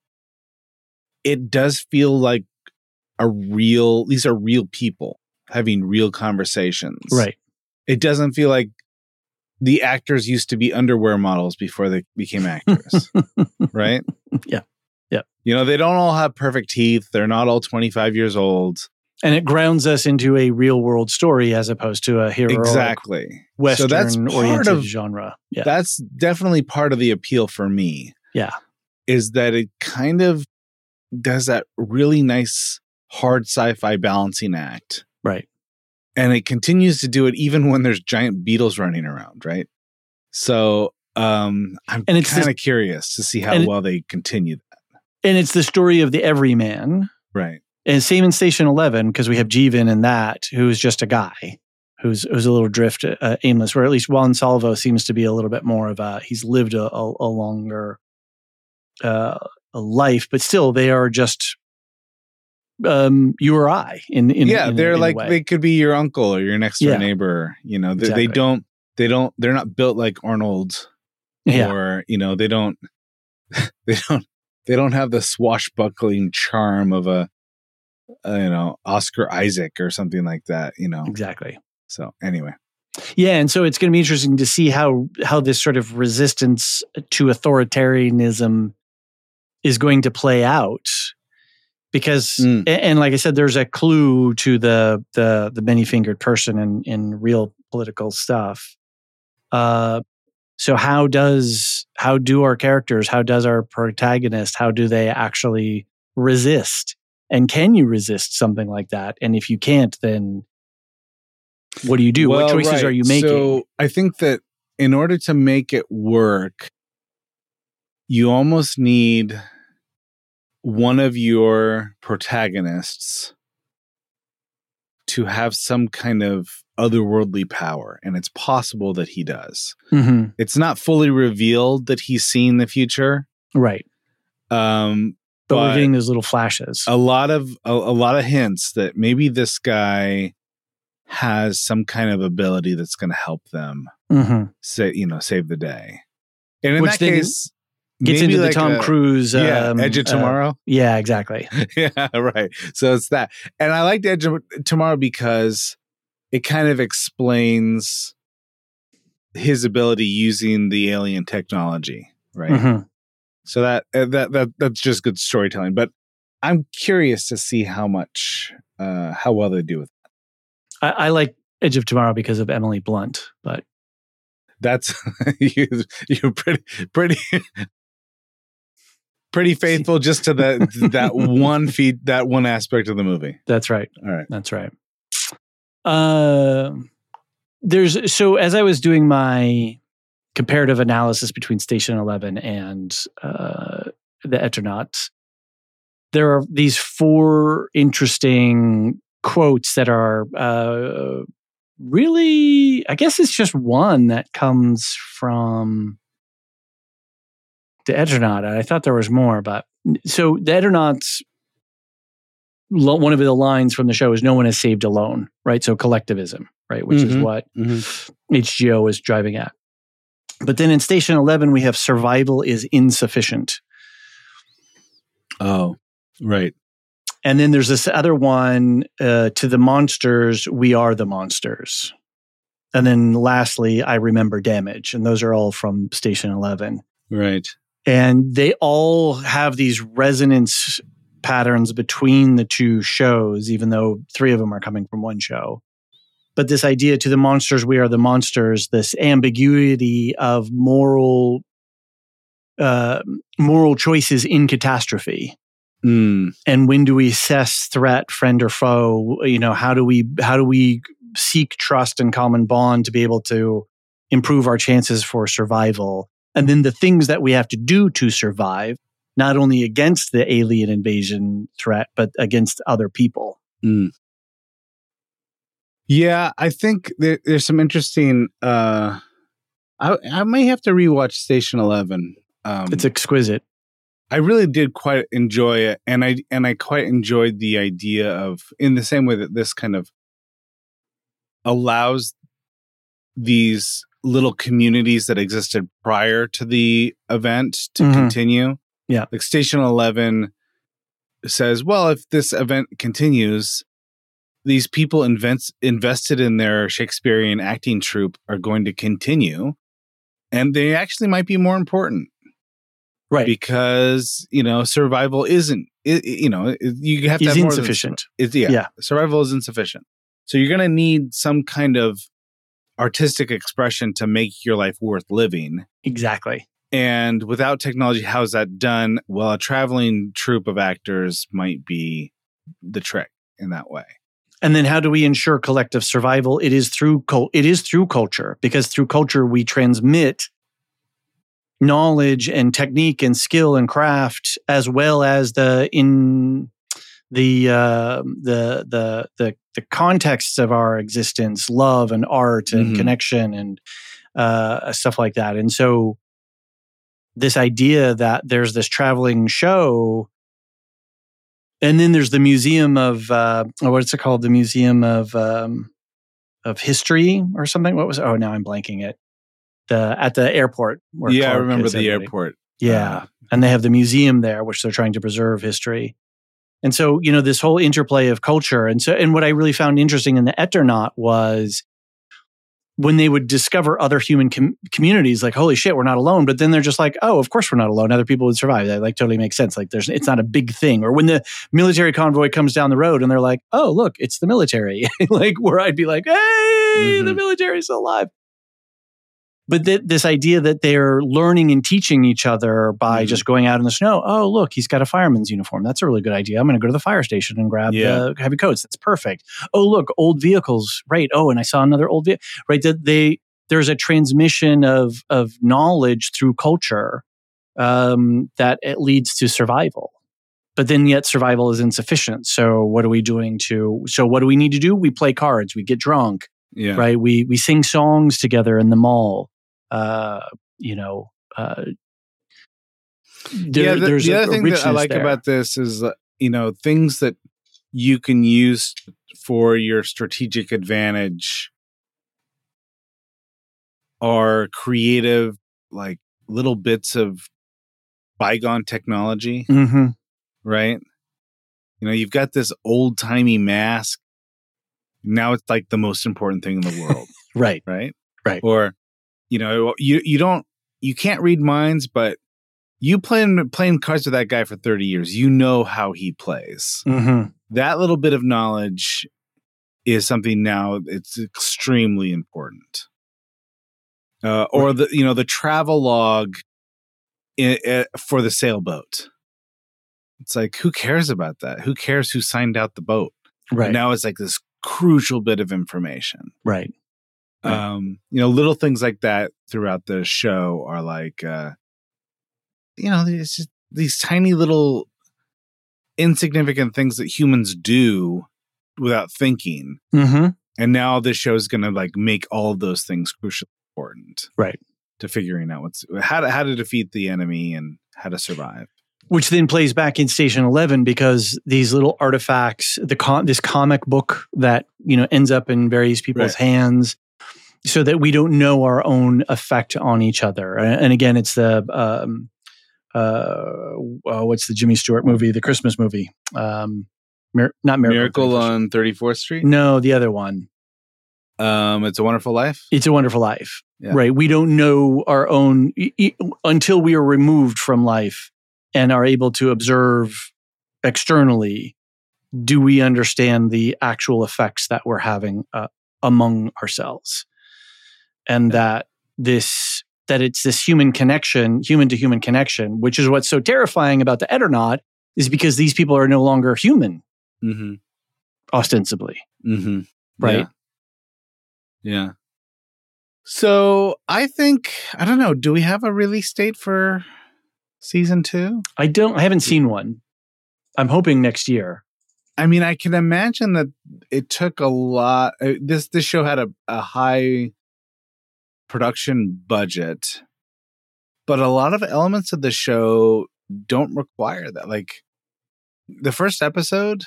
it does feel like a real, these are real people having real conversations. Right. It doesn't feel like the actors used to be underwear models before they became actors. Right? Yeah. Yeah. You know, they don't all have perfect teeth. They're not all twenty-five years old. And it grounds us into a real world story as opposed to a heroic Exactly. Western so that's part oriented of, genre. Yeah. That's definitely part of the appeal for me. Yeah. Is that it kind of does that really nice hard sci-fi balancing act. Right. And it continues to do it even when there's giant beetles running around, right? So um, I'm And it's kind this- of curious to see how and it- well they continue that. And it's the story of the everyman. Right. And same in Station eleven, because we have Jeevan in that, who's just a guy who's who's a little drift, uh, aimless, where at least Juan Salvo seems to be a little bit more of a, he's lived a, a, a longer uh, a life, but still they are just um, you or I. In, in yeah, in, they're in a like, way. they could be your uncle or your next door Yeah. neighbor. You know, they, Exactly. they don't, they don't, they're not built like Arnold Yeah. or, you know, they don't, they don't, they don't have the swashbuckling charm of a, uh, you know, Oscar Isaac or something like that, you know. Exactly. So anyway. Yeah, and so it's going to be interesting to see how how this sort of resistance to authoritarianism is going to play out, because Mm. and, and like I said, there's a clue to the the the many fingered person in in real political stuff. Uh, so how does how do our characters, how does our protagonist, how do they actually resist? And can you resist something like that? And if you can't, then what do you do? Well, what choices right. are you making? So I think that in order to make it work, you almost need one of your protagonists to have some kind of otherworldly power. And it's possible that he does. Mm-hmm. It's not fully revealed that he's seeing the future. Right. Um, But, but we're getting those little flashes. a lot of a, a lot of hints that maybe this guy has some kind of ability that's going to help them Mm-hmm. say, you know, save the day. And in Which that then case, Gets maybe into like the Tom a- Cruise. yeah, um, Edge of uh, Tomorrow. yeah, exactly. Yeah, right. So it's that. And I liked Edge of Tomorrow because it kind of explains his ability using the alien technology, right? Mhm. So that, uh, that that that's just good storytelling. But I'm curious to see how much, uh, how well they do with it. I, I like Edge of Tomorrow because of Emily Blunt, but That's you, you're pretty pretty pretty faithful just to the that one feed that one aspect of the movie. that's right. All right. That's right. Uh, there's so as I was doing my comparative analysis between Station eleven and uh, the Eternauts, there are these four interesting quotes that are uh, really, I guess it's just one that comes from the Eternaut. I thought there was more, but so the Eternaut's one of the lines from the show is "No one is saved alone," right? So collectivism, right, which mm-hmm. is what mm-hmm. H G O is driving at. But then in Station eleven, we have "Survival is insufficient." Oh, right. And then there's this other one, uh, "To the monsters, we are the monsters." And then lastly, "I remember damage." And those are all from Station eleven. Right. And they all have these resonance patterns between the two shows, even though three of them are coming from one show. But this idea, "To the monsters, we are the monsters," this ambiguity of moral, uh, moral choices in catastrophe. Mm. And when do we assess threat, friend or foe? You know, how do we how do we seek trust and common bond to be able to improve our chances for survival? And then the things that we have to do to survive, not only against the alien invasion threat, but against other people. Mm. Yeah, I think there, there's some interesting. Uh, I I may have to rewatch Station eleven. Um, it's exquisite. I really did quite enjoy it, and I and I quite enjoyed the idea of, in the same way that this kind of allows these little communities that existed prior to the event to mm-hmm. continue. Yeah, like Station eleven says, well, if this event continues, these people invents, invested in their Shakespearean acting troupe are going to continue, and they actually might be more important. Right. Because, you know, survival isn't, it, you know, you have to is have more insufficient. Than, it's, yeah, yeah. Survival is insufficient. So you're going to need some kind of artistic expression to make your life worth living. Exactly. And without technology, how's that done? Well, a traveling troupe of actors might be the trick in that way. And then how do we ensure collective survival? It is through it is through culture, because through culture we transmit knowledge and technique and skill and craft, as well as the in the uh, the the the the contexts of our existence, love and art and mm-hmm. connection and uh, stuff like that. And so, this idea that there's this traveling show, and then there's the Museum of uh, what's it called? The Museum of um, of History or something. What was? Oh, now I'm blanking it. The, at the airport. Where yeah, Clark I remember the everybody. airport. Yeah. Uh, and they have the museum there, which they're trying to preserve history. And so, you know, this whole interplay of culture. And so, and what I really found interesting in the Eternaut was when they would discover other human com- communities, like, holy shit, we're not alone. But then they're just like, oh, of course we're not alone. Other people would survive. That like totally makes sense. Like there's, it's not a big thing. Or when the military convoy comes down the road and they're like, oh, look, it's the military. Like where I'd be like, hey, mm-hmm. the military's still alive. But th- this idea that they're learning and teaching each other by mm-hmm. just going out in the snow. Oh, look, he's got a fireman's uniform. That's a really good idea. I'm going to go to the fire station and grab yeah. the heavy coats. That's perfect. Oh, look, old vehicles. Right. Oh, and I saw another old vehicle. Right. That they there's a transmission of of knowledge through culture um, that it leads to survival. But then yet survival is insufficient. So what are we doing to? So what do we need to do? We play cards. We get drunk. Yeah. Right. We we sing songs together in the mall. Uh, you know, uh, there, yeah. The, there's the a, other a thing that I like there. about this is, uh, you know, things that you can use for your strategic advantage are creative, like little bits of bygone technology, mm-hmm. right? You know, you've got this old timey mask. Now it's like the most important thing in the world, right? Right? Right. Or you know, you you don't you can't read minds, but you playing playing cards with that guy for thirty years, you know how he plays. Mm-hmm. That little bit of knowledge is something now it's extremely important. Uh, or right. the you know the travel log in, uh, for the sailboat. It's like, who cares about that? Who cares who signed out the boat? Right. And now it's like this crucial bit of information. Right. Right. Um, you know, little things like that throughout the show are like, uh, you know, it's just these tiny little insignificant things that humans do without thinking. Mm-hmm. And now this show is going to like make all of those things crucially important. Right. To figuring out what's how to how to defeat the enemy and how to survive. Which then plays back in Station Eleven because these little artifacts, the com- this comic book that you know ends up in various people's Right. hands, so that we don't know our own effect on each other. And, and again, it's the um, uh, uh, what's the Jimmy Stewart movie, the Christmas movie, um, Mir- not Miracle, Miracle on thirty-fourth Street. No, the other one. Um, It's a Wonderful Life. It's a Wonderful Life. Yeah. Right. We don't know our own e- e- until we are removed from life and are able to observe externally. Do we understand the actual effects that we're having uh, among ourselves? And that this, that it's this human connection, human to human connection, which is what's so terrifying about the Eternaut, is because these people are no longer human, Mm-hmm. ostensibly. Mm-hmm. Right. Yeah. yeah. So I think, I don't know, do we have a release date for season two? I don't, I haven't seen one. I'm hoping next year. I mean, I can imagine that it took a lot. Uh, this this show had a, a high production budget, but a lot of elements of the show don't require that. Like the first episode,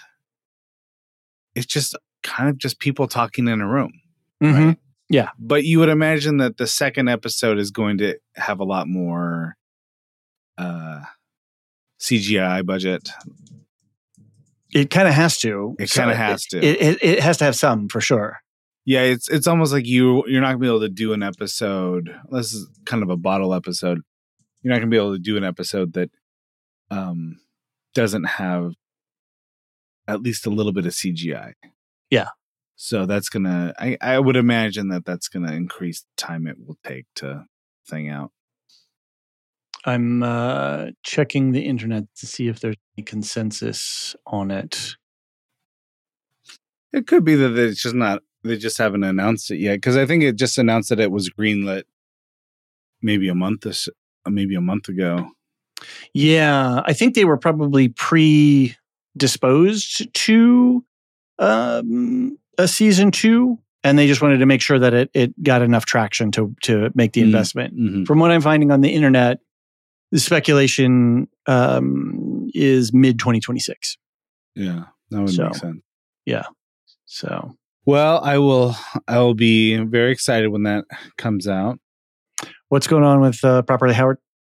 it's just kind of just people talking in a room. Mm-hmm. Right? Yeah. But you would imagine that the second episode is going to have a lot more uh, C G I budget. It kind of has to. It kind of has to. It, it it has to have some for sure. Yeah, it's it's almost like you you're not gonna be able to do an episode. This is kind of a bottle episode. You're not gonna be able to do an episode that um doesn't have at least a little bit of C G I. Yeah. So that's gonna. I I would imagine that that's gonna increase the time it will take to thing out. I'm uh, checking the internet to see if there's any consensus on it. It could be that it's just not. They just haven't announced it yet because I think it just announced that it was greenlit maybe a month, this, maybe a month ago. Yeah, I think they were probably predisposed to um, a season two, and they just wanted to make sure that it it got enough traction to to make the Mm. investment. Mm-hmm. From what I'm finding on the internet, the speculation um, is mid twenty twenty-six. Yeah, that would So. make sense. Yeah, so. Well, I will. I will be very excited when that comes out. What's going on with uh, Properly Howard?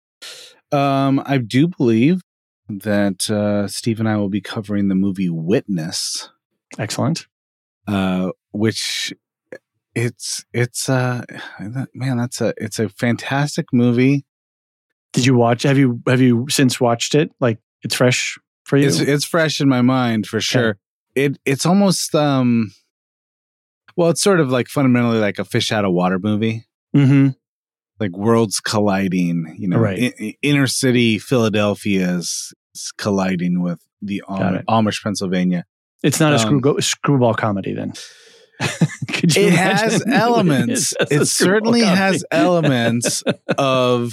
Um, I do believe that uh, Steve and I will be covering the movie Witness, Excellent. uh, which it's it's uh man, that's a it's a fantastic movie. Did you watch? Have you have you since watched it? Like it's fresh for you? It's it's fresh in my mind for sure. Okay. It it's almost um, well, it's sort of like fundamentally like a fish out of water movie. Mm-hmm. Like worlds colliding, you know, Right. in, inner city Philadelphia is, is colliding with the Got Am- it. Amish Pennsylvania. It's not a Um, screw- screwball comedy then. Could you It imagine? has elements. It's a It screwball certainly comedy. has elements of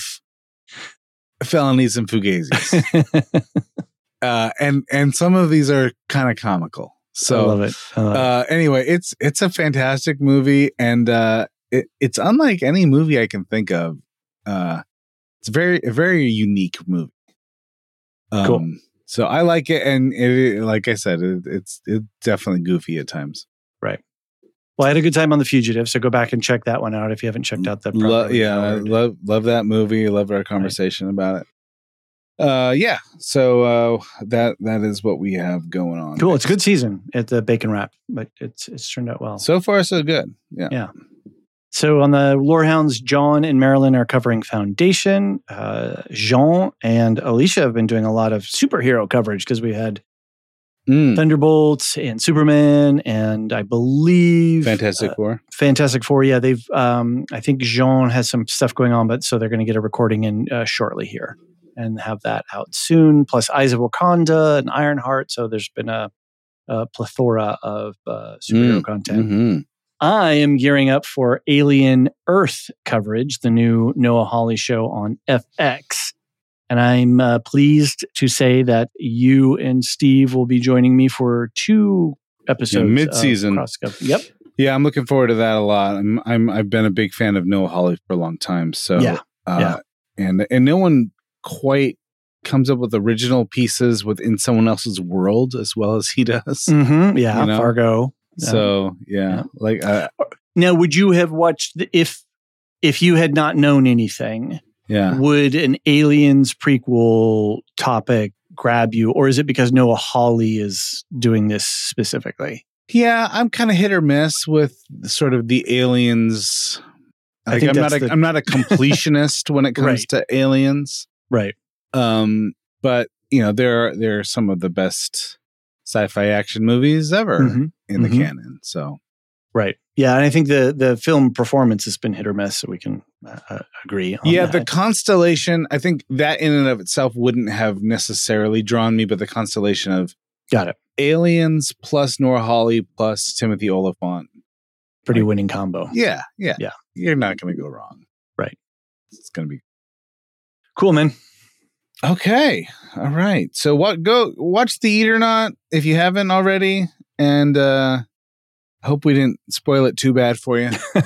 felonies and fugazis, uh, and and some of these are kind of comical. So I love it. I love it. Uh, anyway, it's it's a fantastic movie, and uh, it, it's unlike any movie I can think of. Uh, it's very a very unique movie. Um, Cool. So I like it, and it, like I said, it, it's it's definitely goofy at times. Well, I had a good time on The Fugitive, so go back and check that one out if you haven't checked out the. Lo- Properly yeah, I Howard. love love that movie. Love our conversation about it. Uh, yeah. So uh, that that is what we have going on. Cool. It's a good season at the Bacon Wrap, but it's it's turned out well. So far, so good. Yeah. Yeah. So on the Lorehounds, John and Marilyn are covering Foundation. Uh, Jean and Alicia have been doing a lot of superhero coverage because we had Mm. Thunderbolts and Superman, and I believe Fantastic uh, Four. Fantastic Four. Yeah, they've. Um, I think Jean has some stuff going on, but so they're going to get a recording in uh, shortly here and have that out soon. Plus Eyes of Wakanda and Ironheart. So there's been a, a plethora of uh, superhero Mm. content. Mm-hmm. I am gearing up for Alien Earth coverage, the new Noah Hawley show on F X. And I'm uh, pleased to say that you and Steve will be joining me for two episodes. Yeah, mid-season. of Cross Gov. Yep. Yeah, I'm looking forward to that a lot. I'm, I'm I've been a big fan of Noah Hawley for a long time. So Yeah, uh, yeah. and and no one quite comes up with original pieces within someone else's world as well as he does. Mm-hmm. Yeah, You know? Fargo. Yeah. So yeah, Yeah. like uh, Now, would you have watched the, if if you had not known anything? yeah, Would an Aliens prequel topic grab you, or is it because Noah Hawley is doing this specifically? yeah. I'm kind of hit or miss with sort of the aliens. I Like, think I'm not that's a, the- I'm not a completionist when it comes Right. to aliens. Right. Um, but you know, there are there are some of the best sci-fi action movies ever Mhm. in the Mhm. canon. So Right. Yeah, and I think the the film performance has been hit or miss, so we can uh, agree. On yeah, that. the constellation. I think that in and of itself wouldn't have necessarily drawn me, but the constellation of got it. aliens plus Nora Hawley plus Timothy Olyphant. Pretty Like- winning combo. Yeah, yeah, Yeah. You're not going to go wrong. Right. It's going to be Cool, man. okay. All right. So what? Go watch The Eternaut if you haven't already, and uh I hope we didn't spoil it too bad for you.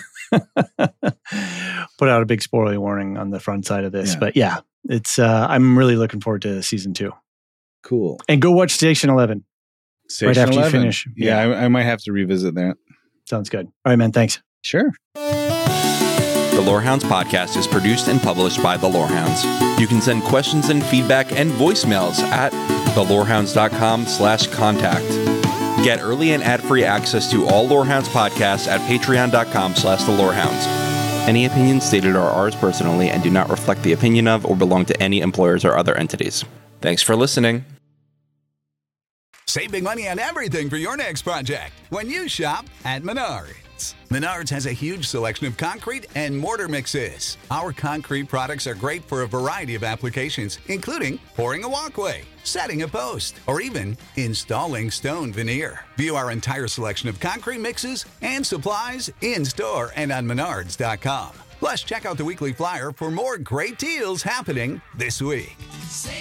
Put out a big spoiler warning on the front side of this, Yeah. but yeah, it's. Uh, I'm really looking forward to season two. Cool. And go watch Station Eleven. Station after you eleven. finish. Yeah, I, I might have to revisit that. Sounds good. All right, man. Thanks. Sure. The Lorehounds podcast is produced and published by The Lorehounds. You can send questions and feedback and voicemails at thelorehounds.com slash contact. Get early and ad-free access to all Lorehounds podcasts at patreon.com slash the Lorehounds. Any opinions stated are ours personally and do not reflect the opinion of or belong to any employers or other entities. Thanks for listening. Save big money on everything for your next project when you shop at Menards. Menards has a huge selection of concrete and mortar mixes. Our concrete products are great for a variety of applications, including pouring a walkway, setting a post, or even installing stone veneer. View our entire selection of concrete mixes and supplies in-store and on menards dot com. Plus, check out the weekly flyer for more great deals happening this week. Save